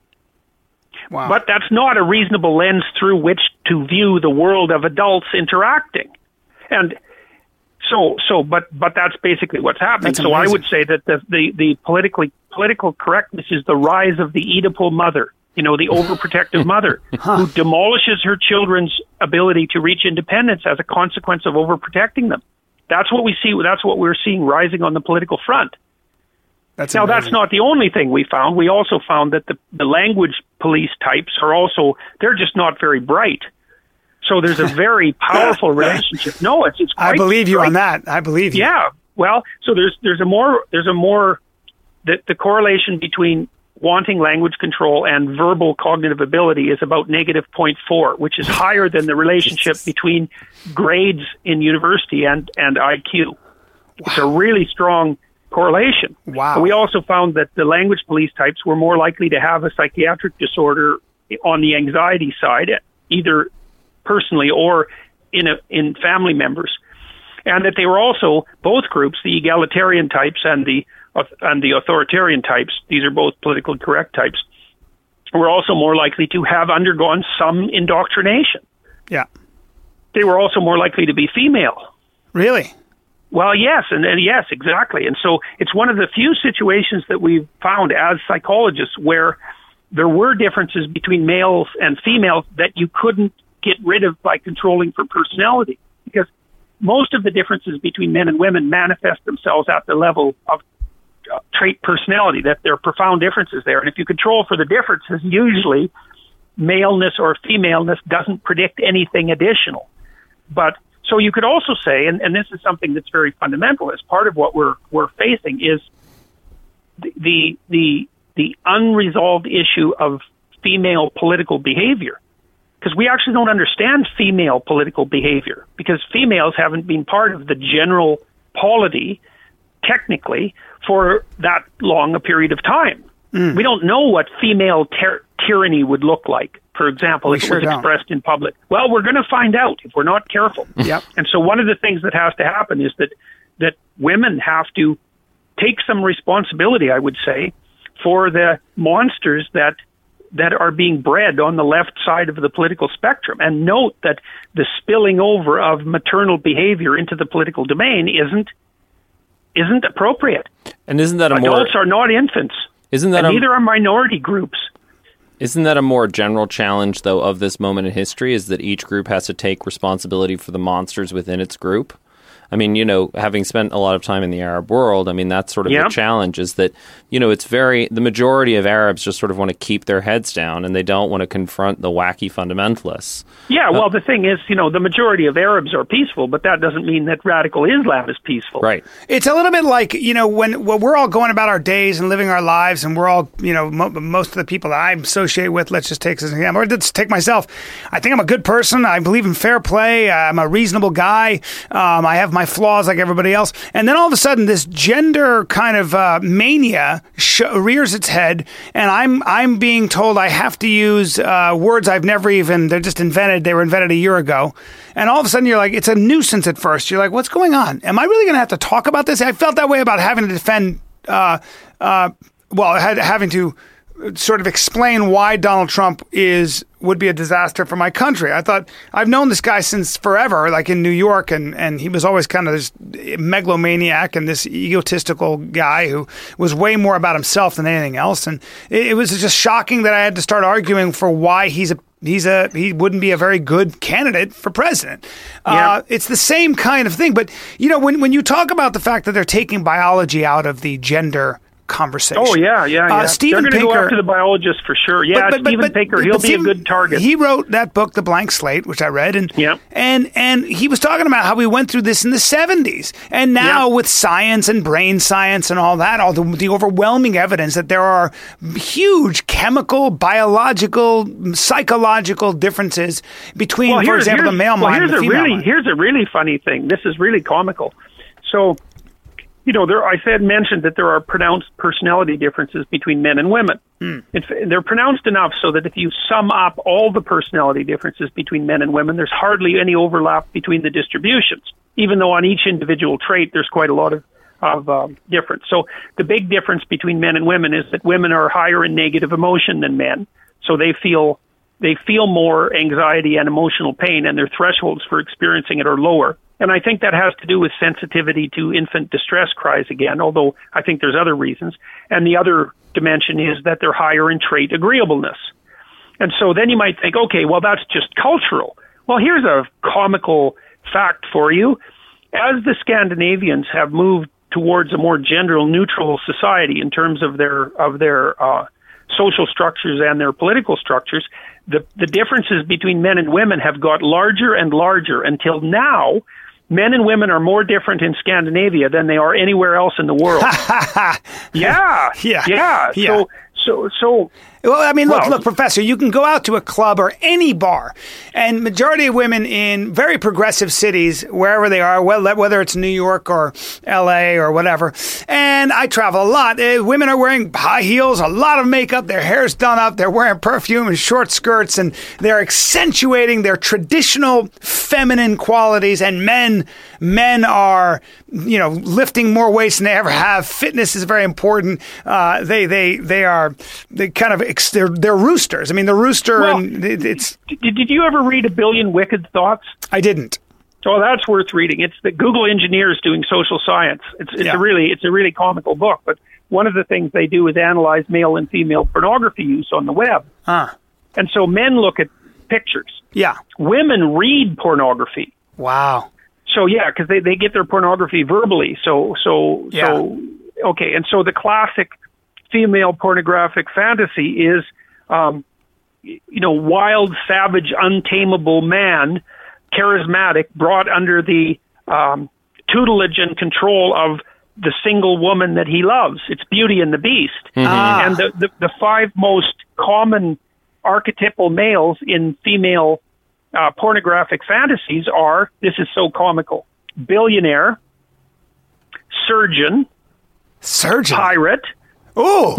Wow. But that's not a reasonable lens through which to view the world of adults interacting. And so, so, but, but that's basically what's happening. That's so amazing. I would say that the, the, the politically, political correctness is the rise of the Oedipal mother, you know, the overprotective mother huh. who demolishes her children's ability to reach independence as a consequence of overprotecting them. That's what we see. That's what we're seeing rising on the political front. That's now, amazing. that's not the only thing we found. We also found that the, the language police types are also, they're just not very bright. So there's a very powerful relationship. No, it's it's. Quite I believe you bright. on that. I believe you. Yeah. Well, so there's there's a more there's a more the the correlation between wanting language control and verbal cognitive ability is about negative zero point four, which is higher than the relationship between grades in university and and I Q. Wow. It's a really strong correlation. Wow. But we also found that the language police types were more likely to have a psychiatric disorder on the anxiety side, either personally or in a, in family members, and that they were also, both groups, the egalitarian types and the and the authoritarian types, these are both politically correct types, were also more likely to have undergone some indoctrination. Yeah. They were also more likely to be female. Really? Well, yes, and, and yes, exactly. And so it's one of the few situations that we've found as psychologists where there were differences between males and females that you couldn't get rid of by controlling for personality, because most of the differences between men and women manifest themselves at the level of uh, trait personality, that there are profound differences there. And if you control for the differences, usually maleness or femaleness doesn't predict anything additional. But so you could also say, and, and this is something that's very fundamental as part of what we're we're facing, is the the, the the unresolved issue of female political behavior. Because we actually don't understand female political behavior, because females haven't been part of the general polity, technically, for that long a period of time. Mm. We don't know what female ter- tyranny would look like, for example, we if sure it was don't. expressed in public. Well, we're going to find out if we're not careful. Yep. And so one of the things that has to happen is that, that women have to take some responsibility, I would say, for the monsters that that are being bred on the left side of the political spectrum. And note that the spilling over of maternal behavior into the political domain isn't isn't appropriate. And isn't that a Adults more... are not infants. Isn't that and a, neither are minority groups. Isn't that a more general challenge, though, of this moment in history, is that each group has to take responsibility for the monsters within its group? I mean, you know, having spent a lot of time in the Arab world, I mean, that's sort of yeah. the challenge, is that, you know, it's very, the majority of Arabs just sort of want to keep their heads down, and they don't want to confront the wacky fundamentalists. Yeah, well, uh, the thing is, you know, the majority of Arabs are peaceful, but that doesn't mean that radical Islam is peaceful. Right. It's a little bit like, you know, when, when we're all going about our days and living our lives, and we're all, you know, mo- most of the people that I associate with, let's just take as an example, or let's take myself. I think I'm a good person. I believe in fair play. I'm a reasonable guy. Um, I have my flaws like everybody else. And then all of a sudden, this gender kind of uh, mania sh- rears its head, and I'm I'm being told I have to use uh, words I've never even, they're just invented. They were invented a year ago. And all of a sudden, you're like, it's a nuisance at first. You're like, what's going on? Am I really going to have to talk about this? I felt that way about having to defend, uh, uh, well, had, having to sort of explain why Donald Trump is would be a disaster for my country. I thought, I've known this guy since forever, like in New York, and, and he was always kind of this megalomaniac and this egotistical guy who was way more about himself than anything else. And it, it was just shocking that I had to start arguing for why he's a He's a he wouldn't be a very good candidate for president. Yeah. Uh, it's the same kind of thing. But, you know, when when you talk about the fact that they're taking biology out of the gender conversation. Oh, yeah, yeah, yeah. Uh, Steven They're going to go Pinker, after the biologist for sure. Yeah, but, but, Steven but, Pinker, but, he'll but be Steven, a good target. He wrote that book, The Blank Slate, which I read, and yeah. and and he was talking about how we went through this in the seventies, and now yeah. with science and brain science and all that, all the, the overwhelming evidence that there are huge chemical, biological, psychological differences between, well, for example, the male well, mind here's and the a female really, mind. Here's a really funny thing. This is really comical. So, you know, there, I said mentioned that there are pronounced personality differences between men and women. Mm. It's, they're pronounced enough so that if you sum up all the personality differences between men and women, there's hardly any overlap between the distributions, even though on each individual trait there's quite a lot of, of um, difference. So the big difference between men and women is that women are higher in negative emotion than men, so they feel they feel more anxiety and emotional pain, and their thresholds for experiencing it are lower. And I think that has to do with sensitivity to infant distress cries again, although I think there's other reasons. And the other dimension is that they're higher in trait agreeableness. And so then you might think, okay, well, that's just cultural. Well, here's a comical fact for you. As the Scandinavians have moved towards a more gender neutral society in terms of their of their uh, social structures and their political structures, the, the differences between men and women have got larger and larger until now. Men and women are more different in Scandinavia than they are anywhere else in the world. yeah, yeah, yeah. Yeah. So, so, so. Well, I mean, look, well, look, Professor, you can go out to a club or any bar, and majority of women in very progressive cities, wherever they are, whether it's New York or L A or whatever, and I travel a lot, uh, women are wearing high heels, a lot of makeup, their hair's done up, they're wearing perfume and short skirts, and they're accentuating their traditional feminine qualities, and men, men are, you know, lifting more weights than they ever have. Fitness is very important. Uh, they, they, they are, they kind of, They're, they're roosters. I mean, the rooster, well, and it, it's... Did, did you ever read A Billion Wicked Thoughts? I didn't. Oh, that's worth reading. It's the Google engineers doing social science. It's, it's yeah. a really it's a really comical book. But one of the things they do is analyze male and female pornography use on the web. Huh. And so men look at pictures. Yeah. Women read pornography. Wow. So, yeah, because they, they get their pornography verbally. So, so, yeah. so, okay. And so the classic female pornographic fantasy is, um, you know, wild, savage, untamable man, charismatic, brought under the um, tutelage and control of the single woman that he loves. It's Beauty and the Beast. Mm-hmm. Ah. And the, the, the five most common archetypal males in female uh, pornographic fantasies are, this is so comical, billionaire, surgeon, Surgeon. pirate, Ooh.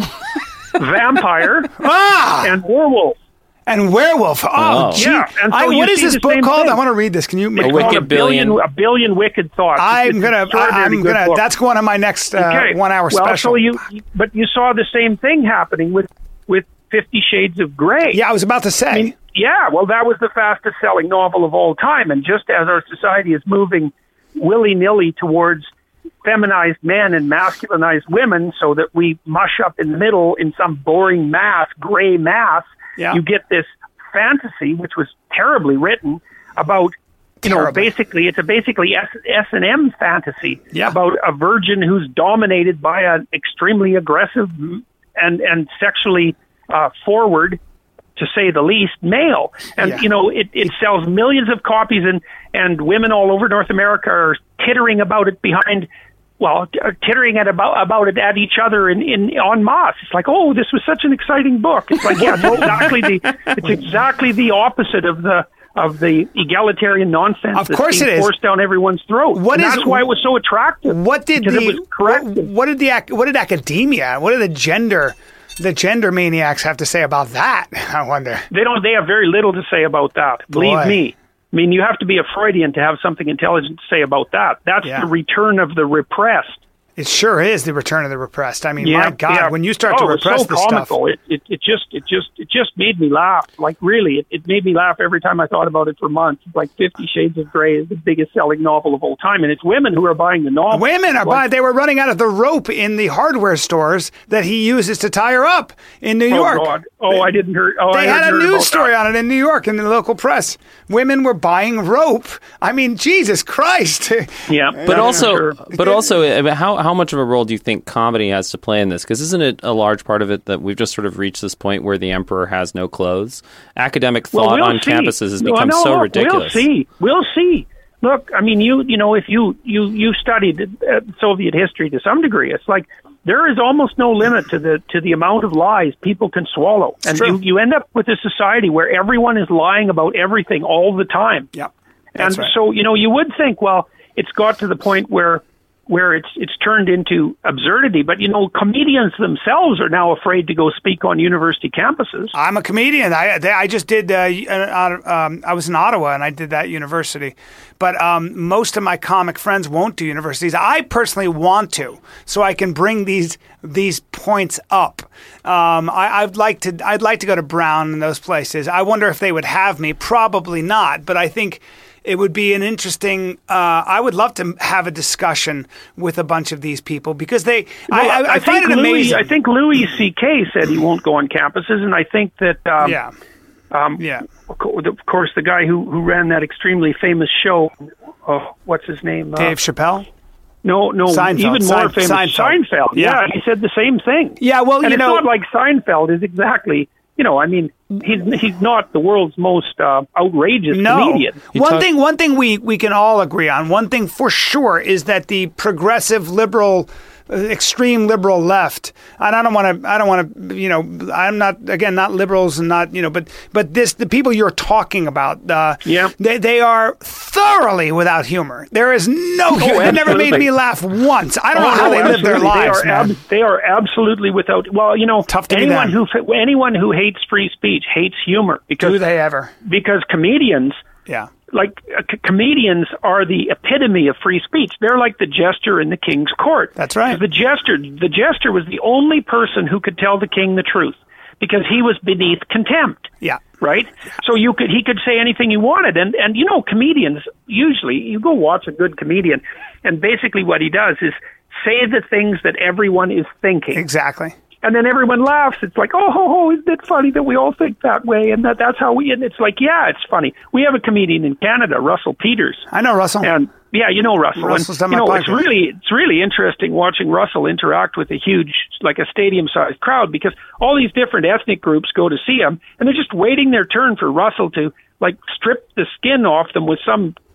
vampire, Ah. and werewolf. And werewolf. Oh, Oh. gee. Yeah, and so I, you what is see this the book same called? thing. I want to read this. Can you? It's A called Wicked a billion, Billion. a billion wicked thoughts. I'm It's gonna. I, extraordinarily I'm good gonna. book. That's one of my next uh, Okay. one-hour well, special. so you, but you saw the same thing happening with with Fifty Shades of Grey. Yeah, I was about to say. I mean, yeah, well, that was the fastest-selling novel of all time, and just as our society is moving willy-nilly towards feminized men and masculinized women, so that we mush up in the middle in some boring mass, gray mass, Yeah. you get this fantasy, which was terribly written, about, you know, Terribly. basically, it's a basically S and M fantasy Yeah. about a virgin who's dominated by an extremely aggressive and, and sexually uh, forward, to say the least, male. And, Yeah. you know, it, it sells millions of copies, and, and women all over North America are tittering about it behind, well, t- tittering at about, about it at each other in, in en masse. It's like, oh, this was such an exciting book. It's like, yeah, it's exactly the, it's exactly the opposite of the, of the egalitarian nonsense Of that's course being it is. forced down everyone's throat. What and is- that's why it was so attractive. What did because the it was corrective. what, what did the ac- what did academia? What did the gender the gender maniacs have to say about that? I wonder. They don't. They have very little to say about that. Believe Boy. me. I mean, you have to be a Freudian to have something intelligent to say about that. That's Yeah. the return of the repressed. It sure is the return of the repressed. I mean, Yeah, my God, yeah. when you start oh, to it was repress so this stuff, comical. It, it it just it just it just made me laugh. Like really, it, it made me laugh every time I thought about it for months. Like Fifty Shades of Grey is the biggest selling novel of all time, and it's women who are buying the novel. women are Like, buying. They were running out of the rope in the hardware stores that he uses to tie her up in New Oh York. God! Oh, I didn't hear. Oh, I They had hadn't a heard news about story that. on it in New York in the local press. Women were buying rope. I mean, Jesus Christ. Yeah, But yeah, also, sure. but also, I mean, how how much of a role do you think comedy has to play in this? Because isn't it a large part of it that we've just sort of reached this point where the emperor has no clothes? Academic thought Well, we'll on see. campuses has No, become no, so look, ridiculous. We'll see. We'll see. Look, I mean, you you know, if you you you studied uh, Soviet history to some degree, it's like there is almost no limit to the to the amount of lies people can swallow, and true. you you end up with a society where everyone is lying about everything all the time. Yep. And That's right. so, you know, you would think, well, it's got to the point where where it's it's turned into absurdity. But, you know, comedians themselves are now afraid to go speak on university campuses. I'm a comedian. I they, I just did. Uh, uh, um, I was in Ottawa and I did that university, but um, most of my comic friends won't do universities. I personally want to, so I can bring these these points up. Um, I, I'd like to. I'd like to go to Brown and those places. I wonder if they would have me. Probably not, but I think it would be an interesting. Uh, I would love to have a discussion with a bunch of these people because they. I, I, I, find think it Louis, amazing. I think Louis C K said he won't go on campuses, and I think that um, yeah. um, Yeah. of co- of course, the guy who, who ran that extremely famous show, oh, what's his name? Uh, Dave Chappelle. No, no, Seinfeld. even more Sein- famous, Seinfeld. Seinfeld. Yeah. Yeah. he said the same thing. Yeah, well, and you it's know- not like Seinfeld is exactly. You know, I mean, he's he's not the world's most uh, outrageous No. comedian. You One talk- thing one thing we, we can all agree on, one thing for sure is that the progressive liberal uh, extreme liberal left, and I don't want to I don't want to you know I'm not again not liberals and not you know but but this the people you're talking about uh, Yeah. they they are thoroughly without humor. There is no humor. It never made absolutely. me laugh once. I don't Oh, know how no, they live their absolutely. lives, They are, man. ab- they are absolutely without. Well, you know, Tough to be anyone them. who anyone who hates free speech hates humor because Do they ever? because comedians. Yeah. Like uh, c- comedians are the epitome of free speech. They're like the jester in the king's court. That's right. The jester, the jester was the only person who could tell the king the truth because he was beneath contempt. Yeah. Right? So you could he could say anything he wanted, and and you know comedians usually you go watch a good comedian, and basically what he does is say the things that everyone is thinking. Exactly. And then everyone laughs. It's like, oh, ho, ho, isn't it funny that we all think that way? And that that's how we, and it's like, yeah, it's funny. We have a comedian in Canada, Russell Peters. I know Russell. And yeah, you know Russell. Russell's and, done you my know, it's podcast. really, it's really interesting watching Russell interact with a huge, like a stadium-sized crowd because all these different ethnic groups go to see him, and they're just waiting their turn for Russell to, like, strip the skin off them with some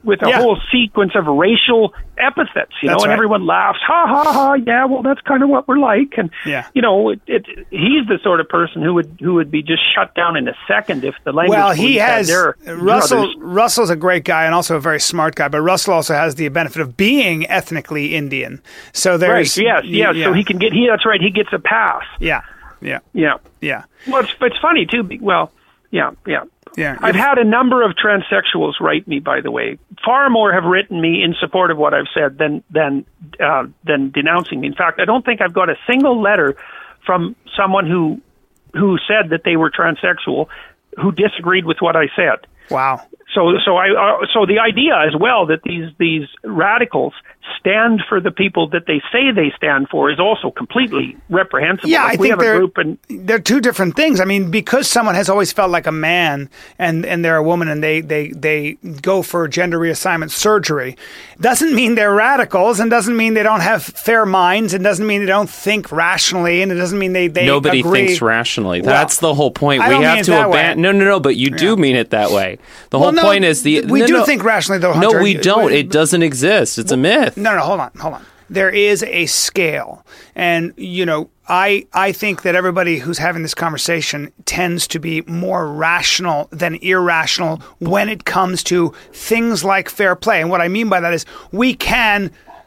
with a Yeah. whole sequence of racial epithets, you That's know, and right. everyone laughs, ha ha ha, yeah, well, that's kind of what we're like, and Yeah. you know, it, it, he's the sort of person who would who would be just shut down in a second if the language. Well, he police had has their Russell. druthers. Russell's a great guy and also a very smart guy. But Russell also has the benefit of being ethnically Indian. So Right? there's Yes, yes. yeah, So he can get. He that's right. He gets a pass. yeah, yeah, Yeah. yeah, Well, it's, it's funny too. be- Well, yeah, yeah. yeah. I've had a number of transsexuals write me, by the way. Far more have written me in support of what I've said than than uh, than denouncing me. In fact, I don't think I've got a single letter from someone who who said that they were transsexual who disagreed with what I said. Wow. So, so I, uh, so the idea as well that these these radicals stand for the people that they say they stand for is also completely reprehensible. Yeah, Like, I we think have a they're group and they're two different things. I mean, because someone has always felt like a man and, and they're a woman and they, they, they go for gender reassignment surgery, doesn't mean they're radicals and doesn't mean they don't have fair minds and doesn't mean they don't think rationally and it doesn't mean they, they Nobody agree. thinks rationally. Well, That's the whole point. I We don't mean have it to that way. abandon. No, no, no. But you do Yeah. mean it that way. The Well, whole no, point is the. we no, do no. think rationally, though, No, Hunter. we don't. But- It doesn't exist. It's a myth. No, no, hold on, hold on. There is a scale. And, you know, I I think that everybody who's having this conversation tends to be more rational than irrational when it comes to things like fair play. And what I mean by that is we can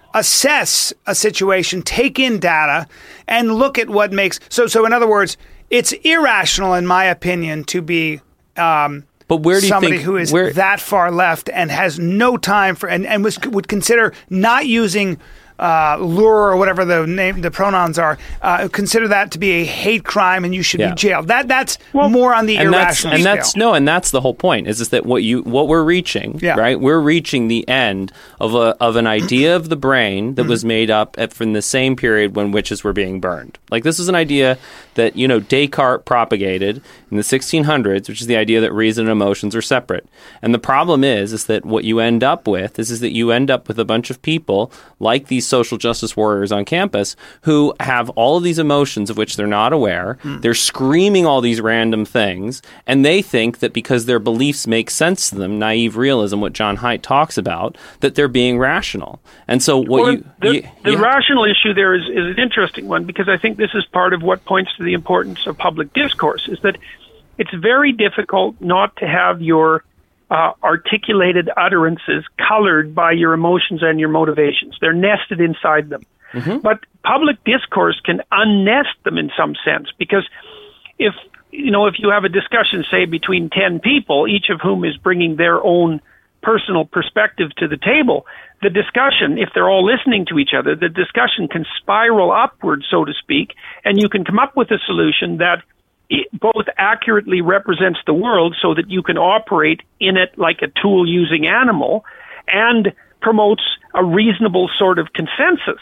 assess a situation, take in data, and look at what makes... So, so in other words, it's irrational, in my opinion, to be... Um, But where do you somebody think who is where, that far left and has no time for and, and was, would consider not using uh, lure or whatever the name the pronouns are, uh, consider that to be a hate crime and you should Yeah. be jailed. That that's more on the and that's, irrational and scale. that's no, and that's the whole point. Is is that what you what we're reaching? Yeah. Right, we're reaching the end of a of an idea of the brain that was made up at, from the same period when witches were being burned. Like this is an idea that you know Descartes propagated in the sixteen hundreds, which is the idea that reason and emotions are separate. And the problem is, is that what you end up with is, is that you end up with a bunch of people like these social justice warriors on campus who have all of these emotions of which they're not aware. Mm. They're screaming all these random things, and they think that because their beliefs make sense to them, naive realism, what John Haidt talks about, that they're being rational. And so what well, you... the, you, the you rational issue there is, is an interesting one because I think this is part of what points to the importance of public discourse, is that it's very difficult not to have your uh, articulated utterances colored by your emotions and your motivations. They're nested inside them. Mm-hmm. But public discourse can unnest them in some sense, because if, you know, if you have a discussion, say, between ten people, each of whom is bringing their own personal perspective to the table, the discussion, if they're all listening to each other, the discussion can spiral upward, so to speak, and you can come up with a solution that it both accurately represents the world so that you can operate in it like a tool-using animal and promotes a reasonable sort of consensus.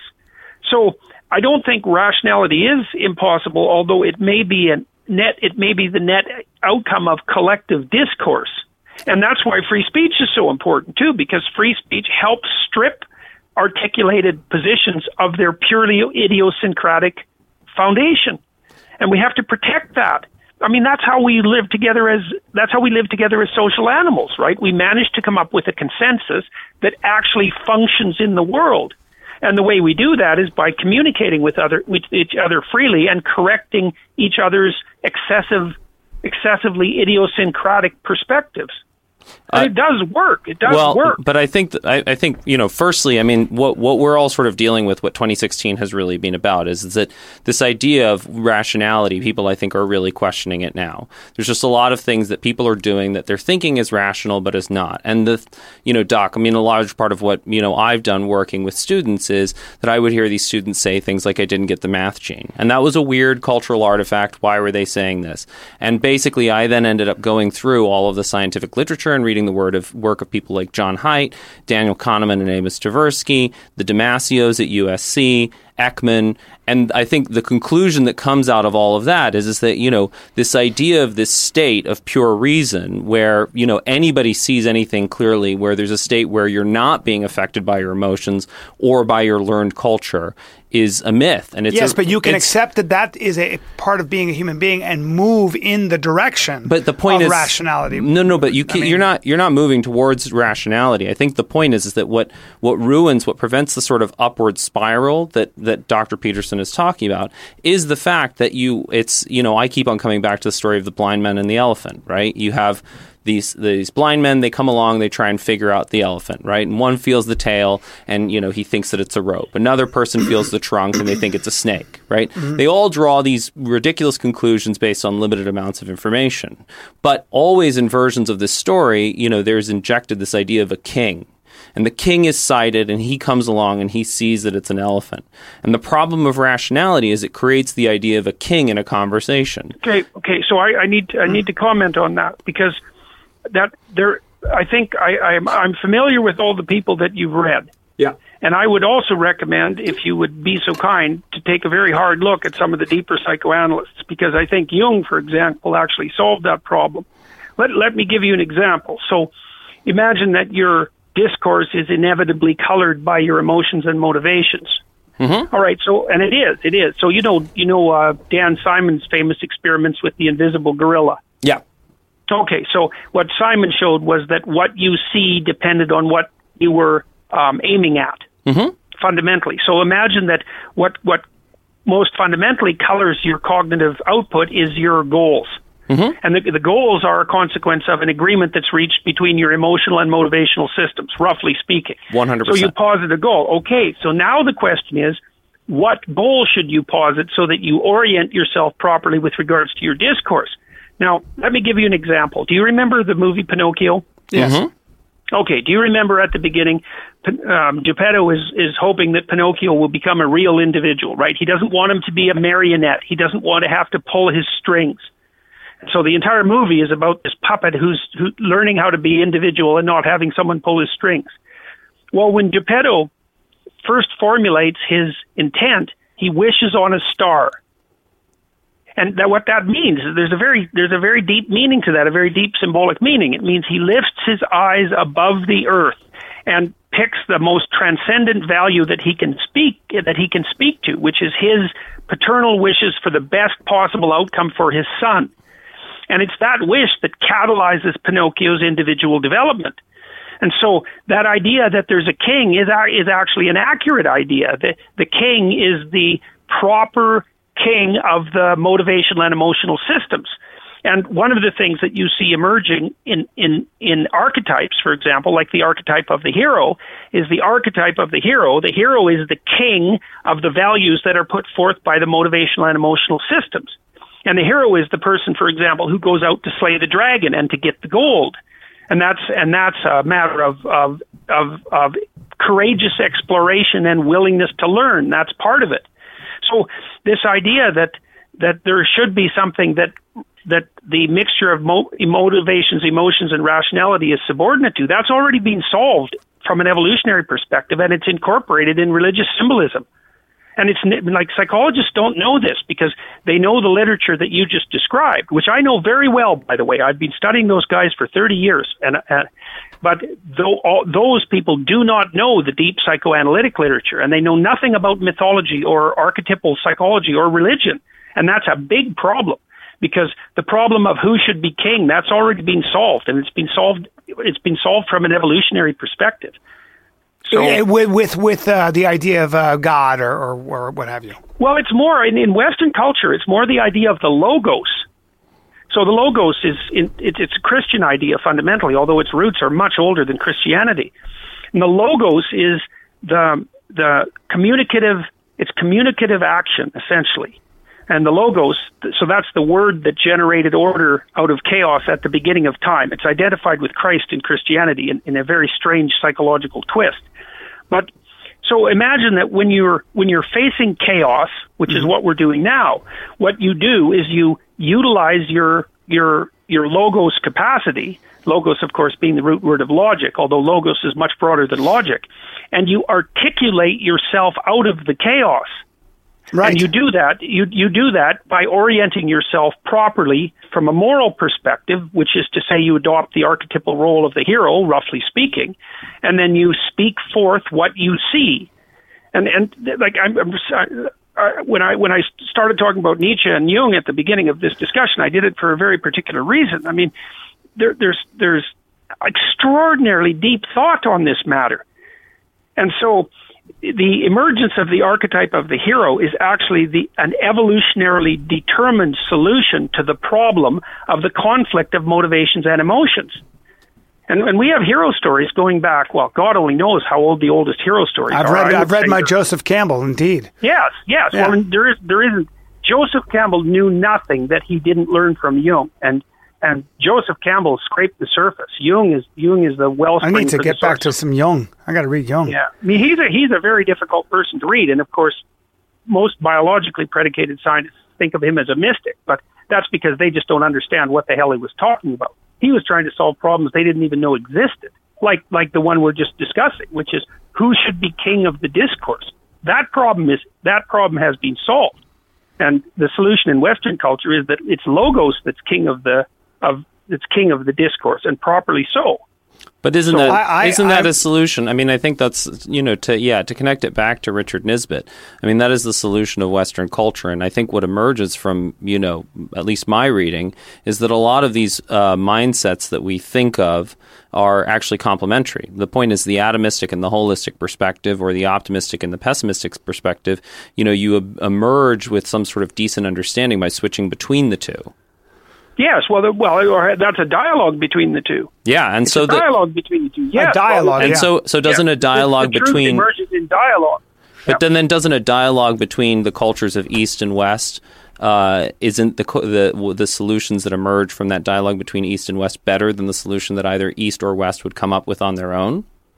So I don't think rationality is impossible, although it may be a net, it may be the net outcome of collective discourse. And that's why free speech is so important, too, because free speech helps strip articulated positions of their purely idiosyncratic foundation. And we have to protect that. I mean, that's how we live together as, that's how we live together as social animals, right? We manage to come up with a consensus that actually functions in the world. And the way we do that is by communicating with other, with each other freely and correcting each other's excessive, excessively idiosyncratic perspectives. And Uh, it does work. It does well, work. but I think that, I, I think you know. Firstly, I mean, what what we're all sort of dealing with, what twenty sixteen has really been about, is, is that this idea of rationality. People, I think, are really questioning it now. There's just a lot of things that people are doing that they're thinking is rational, but is not. And the, you know, Doc. I mean, a large part of what you know I've done working with students is that I would hear these students say things like, "I didn't get the math gene," and that was a weird cultural artifact. Why were they saying this? And basically, I then ended up going through all of the scientific literature and reading the word of work of people like John Haidt, Daniel Kahneman and Amos Tversky, the Damasios at U S C, Ekman, and I think the conclusion that comes out of all of that is, is that, you know, this idea of this state of pure reason where, you know, anybody sees anything clearly, where there's a state where you're not being affected by your emotions or by your learned culture, is a myth, and it's yes, a, but you can it's- accept that that is a part of being a human being and move in the direction. But the point of is rationality. No, no, but you can, mean- you're not you're not moving towards rationality. I think the point is is that what what ruins, what prevents the sort of upward spiral that that Doctor Peterson is talking about is the fact that you it's you know I keep on coming back to the story of the blind man and the elephant, right? You have These these blind men, they come along, they try and figure out the elephant, right? And one feels the tail, and you know he thinks that it's a rope. Another person feels the trunk, and they think it's a snake, right? Mm-hmm. They all draw these ridiculous conclusions based on limited amounts of information. But always in versions of this story, you know, there's injected this idea of a king. And the king is sighted, and he comes along, and he sees that it's an elephant. And the problem of rationality is it creates the idea of a king in a conversation. Okay, okay. So I, I need to, I need to comment on that because that there, I think I, I'm, I'm familiar with all the people that you've read. Yeah. And I would also recommend, if you would be so kind, to take a very hard look at some of the deeper psychoanalysts, because I think Jung, for example, actually solved that problem. Let, let me give you an example. So imagine that your discourse is inevitably colored by your emotions and motivations. Mm-hmm. All right, so, and it is, it is. So you know, you know uh, Dan Simon's famous experiments with the invisible gorilla. Yeah. Okay, so what Simon showed was that what you see depended on what you were um, aiming at, mm-hmm. fundamentally. So imagine that what what most fundamentally colors your cognitive output is your goals. Mm-hmm. And the, the goals are a consequence of an agreement that's reached between your emotional and motivational systems, roughly speaking. one hundred percent. So you posit a goal. Okay, so now the question is, what goal should you posit so that you orient yourself properly with regards to your discourse? Now, let me give you an example. Do you remember the movie Pinocchio? Yes. Mm-hmm. Okay, do you remember at the beginning, um, Geppetto is, is hoping that Pinocchio will become a real individual, right? He doesn't want him to be a marionette. He doesn't want to have to pull his strings. So the entire movie is about this puppet who's who, learning how to be individual and not having someone pull his strings. Well, when Geppetto first formulates his intent, he wishes on a star. And that, what that means is there's a very there's a very deep meaning to that, a very deep symbolic meaning. It means he lifts his eyes above the earth and picks the most transcendent value that he can speak that he can speak to, which is his paternal wishes for the best possible outcome for his son. And it's that wish that catalyzes Pinocchio's individual development. And so that idea that there's a king is is actually an accurate idea. The, the king is the proper king of the motivational and emotional systems. And one of the things that you see emerging in, in, in archetypes, for example, like the archetype of the hero, is the archetype of the hero. The hero is the king of the values that are put forth by the motivational and emotional systems. And the hero is the person, for example, who goes out to slay the dragon and to get the gold. And that's and that's a matter of of of, of courageous exploration and willingness to learn. That's part of it. So this idea that that there should be something that that the mixture of mo- motivations, emotions, and rationality is subordinate to, that's already been solved from an evolutionary perspective, and it's incorporated in religious symbolism. And it's like psychologists don't know this because they know the literature that you just described, which I know very well, by the way. I've been studying those guys for thirty years. and uh, But though, all, those people do not know the deep psychoanalytic literature, and they know nothing about mythology or archetypal psychology or religion. And that's a big problem because the problem of who should be king, that's already been solved, and it's been solved, it's been solved from an evolutionary perspective. So, with with, with uh, the idea of uh, God or, or or what have you. Well, it's more in, in Western culture. It's more the idea of the logos. So the logos is in, it, it's a Christian idea fundamentally, although its roots are much older than Christianity. And the logos is the the communicative. It's communicative action essentially. And the logos, so that's the word that generated order out of chaos at the beginning of time. It's identified with Christ in Christianity in, in a very strange psychological twist. But so imagine that when you're when you're facing chaos, which mm-hmm. is what we're doing now, what you do is you utilize your your your logos capacity. Logos, of course, being the root word of logic, although logos is much broader than logic, and you articulate yourself out of the chaos. Right. And you do that, you you do that by orienting yourself properly from a moral perspective, which is to say you adopt the archetypal role of the hero, roughly speaking, and then you speak forth what you see. And and like I'm, I'm uh, when I when I started talking about Nietzsche and Jung at the beginning of this discussion, I did it for a very particular reason. I mean, there, there's there's extraordinarily deep thought on this matter, and so the emergence of the archetype of the hero is actually the an evolutionarily determined solution to the problem of the conflict of motivations and emotions. And, and we have hero stories going back, well, God only knows how old the oldest hero stories I've are. read, I've read my they're- Joseph Campbell, indeed. Yes, yes. Yeah. Well, there is there isn't. Joseph Campbell knew nothing that he didn't learn from Jung, and and Joseph Campbell scraped the surface. Jung is Jung is the I wellspring. need to for get the back to source. some Jung. I got to read Jung. Yeah, I mean he's a he's a very difficult person to read, and of course, most biologically predicated scientists think of him as a mystic, but that's because they just don't understand what the hell he was talking about. He was trying to solve problems they didn't even know existed, like like the one we're just discussing, which is who should be king of the discourse. That problem is that problem has been solved, and the solution in Western culture is that it's logos that's king of the of that's king of the discourse, and properly so. But isn't So that I- I- isn't that I- a solution? I mean, I think that's, you know, to yeah, to connect it back to Richard Nisbett. I mean, that is the solution of Western culture, and I think what emerges from, you know, at least my reading, is that a lot of these uh, mindsets that we think of are actually complementary. The point is the atomistic and the holistic perspective, or the optimistic and the pessimistic perspective. You know, you e- emerge with some sort of decent understanding by switching between the two. Yes, well, the, well, or that's a dialogue between the two. Yeah, and It's so a the, dialogue between the two. Yes, dialogue, well, and yeah. so so doesn't yeah. a dialogue the, the truth between emerges in dialogue. But then, then doesn't a dialogue between the cultures of East and West, uh, isn't the, co- the the solutions that emerge from that dialogue between East and West better than the solution that either East or West would come up with on their own?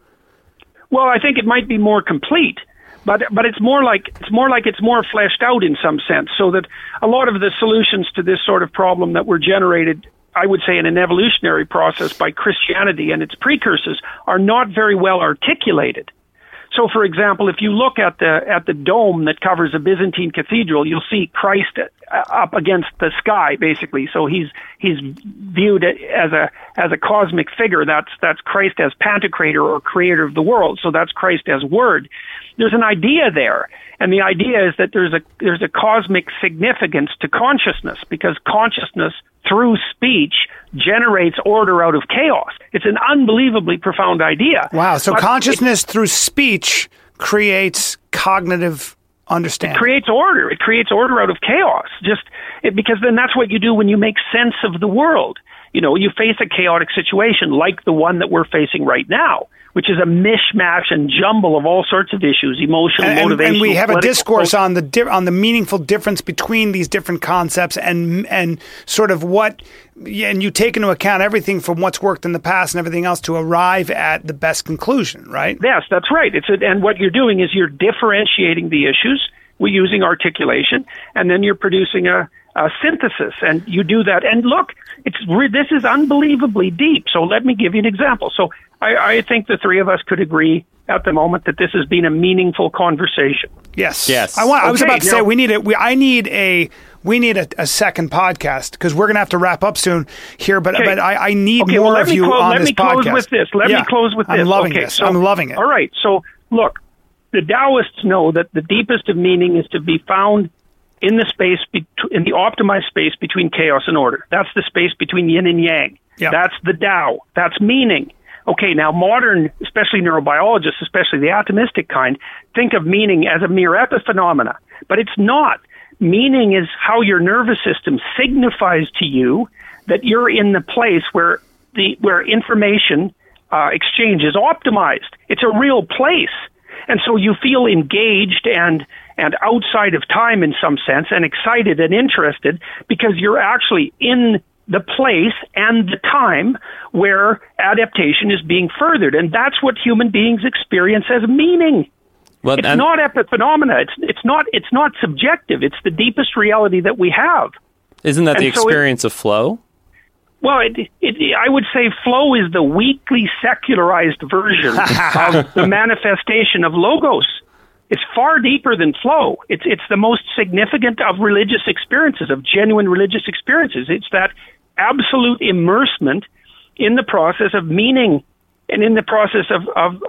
Well, I think it might be more complete, but but it's more like it's more like it's more fleshed out in some sense, so that a lot of the solutions to this sort of problem that were generated, I would say, in an evolutionary process by Christianity and its precursors, are not very well articulated. So, for example, if you look at the at the dome that covers a Byzantine cathedral, you'll see Christ up against the sky, basically. So he's he's viewed as a as a cosmic figure. That's that's Christ as Pantocrator, or creator of the world. So that's Christ as Word. There's an idea there, and the idea is that there's a there's a cosmic significance to consciousness, because consciousness through speech generates order out of chaos. It's an unbelievably profound idea. Wow. So But consciousness through speech creates cognitive understanding. It creates order. It creates order out of chaos. Just it, because then that's what you do when you make sense of the world. You know, you face a chaotic situation like the one that we're facing right now, which is a mishmash and jumble of all sorts of issues, emotional, and, and, motivational, and we have a political, discourse on the di- on the meaningful difference between these different concepts, and and sort of what, and you take into account everything from what's worked in the past and everything else to arrive at the best conclusion, right? Yes, that's right. It's a, and what you're doing is you're differentiating the issues. We're using articulation, and then you're producing a, a synthesis, and you do that. And look, it's re- this is unbelievably deep. So let me give you an example. So I, I think the three of us could agree at the moment that this has been a meaningful conversation. Yes. Yes. I want. I was Okay, about to now- say we need a. We, I need a. We need a, a second podcast, because we're going to have to wrap up soon here. But Okay. but I, I need Okay, more well, let of me you close, on let this me close podcast. with this. Let Yeah. me close with this. I'm loving okay, this. So, I'm loving it. All right. So look, the Taoists know that the deepest of meaning is to be found in the space, bet- in the optimized space between chaos and order. That's the space between yin and yang. Yeah. That's the Tao. That's meaning. Okay, now modern, especially neurobiologists, especially the atomistic kind, think of meaning as a mere epiphenomena, but it's not. Meaning is how your nervous system signifies to you that you're in the place where the where information uh, exchange is optimized. It's a real place, and so you feel engaged and and outside of time in some sense, and excited and interested because you're actually in the place and the time where adaptation is being furthered. And that's what human beings experience as meaning. Well, It's and- not epiphenomena. It's it's not it's not subjective. It's the deepest reality that we have. Isn't that the and so it- experience of flow? Well, it, it, I would say flow is the weakly secularized version of the manifestation of logos. It's far deeper than flow. It's it's the most significant of religious experiences, of genuine religious experiences. It's that absolute immersement in the process of meaning and in the process of, of, of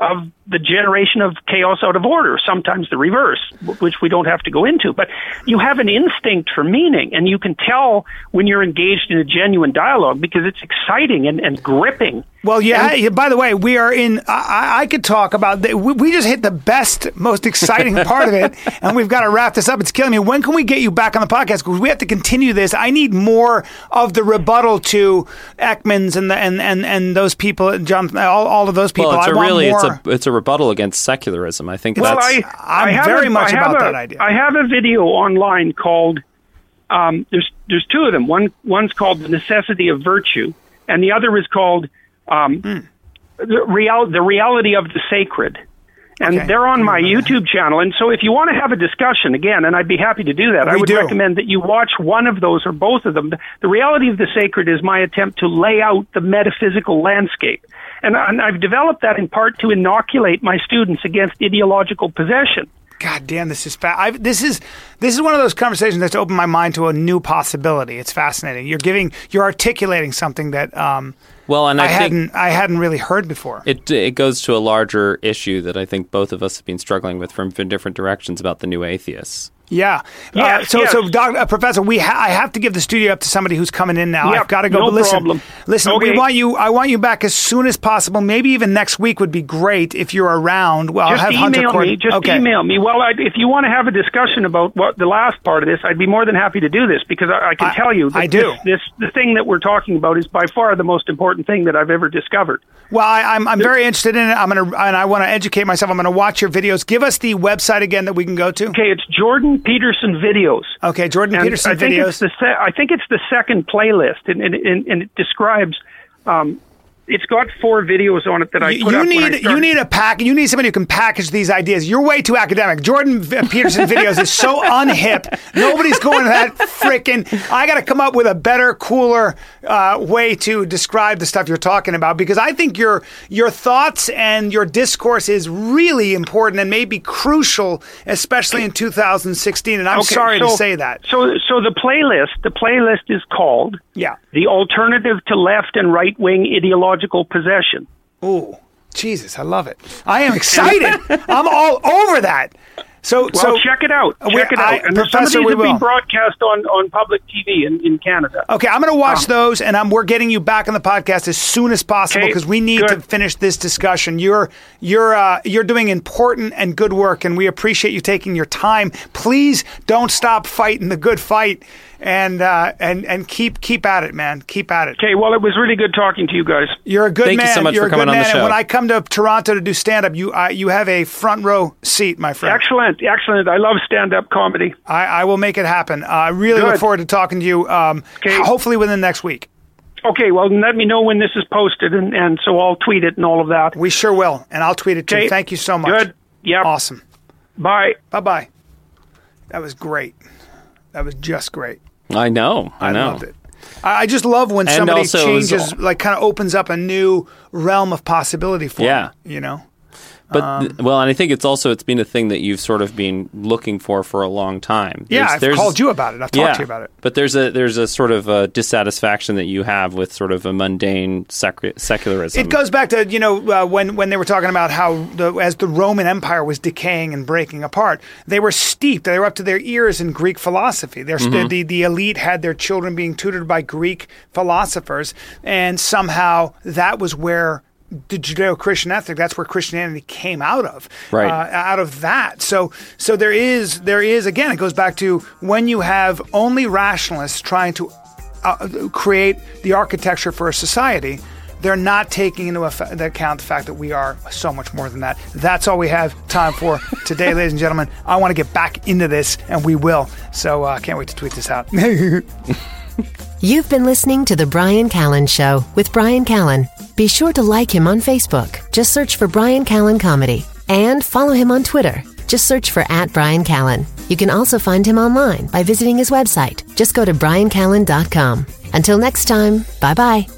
the generation of chaos out of order, sometimes the reverse, which we don't have to go into. But you have an instinct for meaning, and you can tell when you're engaged in a genuine dialogue because it's exciting and, and gripping. Well, yeah. And, by the way, we are in. I, I could talk about. The, we, we just hit the best, most exciting part of it, and we've got to wrap this up. It's killing me. When can we get you back on the podcast? Because we have to continue this. I need more of the rebuttal to Ekman's and the, and, and, and those people, John, all, all of those people. Well, it's I a want really more. it's a it's a rebuttal against secularism. I think well, that's. I, I'm I have very a, much I have about a, that idea. I have a video online called. Um, there's there's two of them. One one's called "The Necessity of Virtue," and the other is called. Um, mm. The, real, the reality of the sacred. And okay. they're on my YouTube channel. And so if you want to have a discussion, again, and I'd be happy to do that, we I would do. recommend that you watch one of those or both of them. The, the reality of the sacred is my attempt to lay out the metaphysical landscape. And, and I've developed that in part to inoculate my students against ideological possession. God damn, this is fa- I've, this is this is one of those conversations that's opened my mind to a new possibility. It's fascinating. You're giving, you're articulating something that um, well, and I, I think hadn't I hadn't really heard before. It it goes to a larger issue that I think both of us have been struggling with from different directions about the new atheists. Yeah. Yes, uh, so, yes. so, doc, uh, Professor, we ha- I have to give the studio up to somebody who's coming in now. Yep, I've got to go. no but listen, problem. listen. Okay. We want you. I want you back as soon as possible. Maybe even next week would be great if you're around. Well, just I'll have Hunter email Cord- me. Just okay. email me. Well, I, if you want to have a discussion about what the last part of this, I'd be more than happy to do this because I, I can I, tell you that I do. This, this the thing that we're talking about is by far the most important thing that I've ever discovered. Well, I, I'm I'm very interested in it. I'm gonna and I want to educate myself. I'm gonna watch your videos. Give us the website again that we can go to. Okay, it's Jordan Peterson Videos. Okay, Jordan and Peterson I think Videos. It's the se- I think it's the second playlist, and and, and, and it describes. Um, it's got four videos on it that I You, put you up when need I started. you need a pack. You need somebody who can package these ideas. You're way too academic. Jordan v- Peterson Videos is so unhip. Nobody's going to that frickin'. I got to come up with a better, cooler uh, way to describe the stuff you're talking about because I think your your thoughts and your discourse is really important and maybe crucial, especially in two thousand sixteen. And I'm Okay, sorry so, to say that. So, so the playlist, the playlist is called Yeah. "The Alternative to Left and Right Wing Ideological Possession." Ooh, Jesus, I love it. I am excited. I'm all over that. So, Well, so check it out. we- Check it I- out. And Professor, some of these we have will. been broadcast on, on public T V in, in Canada. Okay, I'm going to watch Um, those, and I'm, we're getting you back on the podcast as soon as possible Okay, because we need good. to finish this discussion. You're you're uh, you're doing important and good work, and we appreciate you taking your time. Please don't stop fighting the good fight, and uh, and and keep keep at it, man. Keep at it. Okay, well, it was really good talking to you guys. You're a good Thank you man. so much You're for a good coming on the man. show. And when I come to Toronto to do stand up, you uh, you have a front row seat, my friend. Excellent, excellent. I love stand-up comedy. I, I will make it happen. Uh, I really look Good. forward to talking to you. Um, Okay. Hopefully within next week. Okay, well, let me know when this is posted, and, and so I'll tweet it and all of that. We sure will, and I'll tweet it too. Okay. Thank you so much. Good. Yep. Awesome. Bye. Bye bye. That was great. That was just great. I know. I, I know. loved it. I I just love when And somebody also it was changes, all- like, kind of opens up a new realm of possibility for Yeah. me, you know? But Um, th- well, and I think it's also it's been a thing that you've sort of been looking for for a long time. Yeah, There's- I've there's- called you about it. I've talked yeah, to you about it. But there's a there's a sort of a dissatisfaction that you have with sort of a mundane sec- secularism. It goes back to, you know, uh, when, when they were talking about how the, as the Roman Empire was decaying and breaking apart, they were steeped, they were up to their ears in Greek philosophy. Their, Mm-hmm. the, the elite had their children being tutored by Greek philosophers, and somehow that was where the Judeo-Christian ethic, that's where Christianity came out of, Right. uh, out of that. So, so there is, there is, again, it goes back to when you have only rationalists trying to uh, create the architecture for a society, they're not taking into eff- account the fact that we are so much more than that. That's all we have time for today, ladies and gentlemen. I want to get back into this, and we will. So I uh, can't wait to tweet this out. You've been listening to The Brian Callen Show with Brian Callen. Be sure to like him on Facebook. Just search for Brian Callen Comedy. And follow him on Twitter. Just search for at Brian Callen. You can also find him online by visiting his website. Just go to brian callen dot com. Until next time, bye-bye.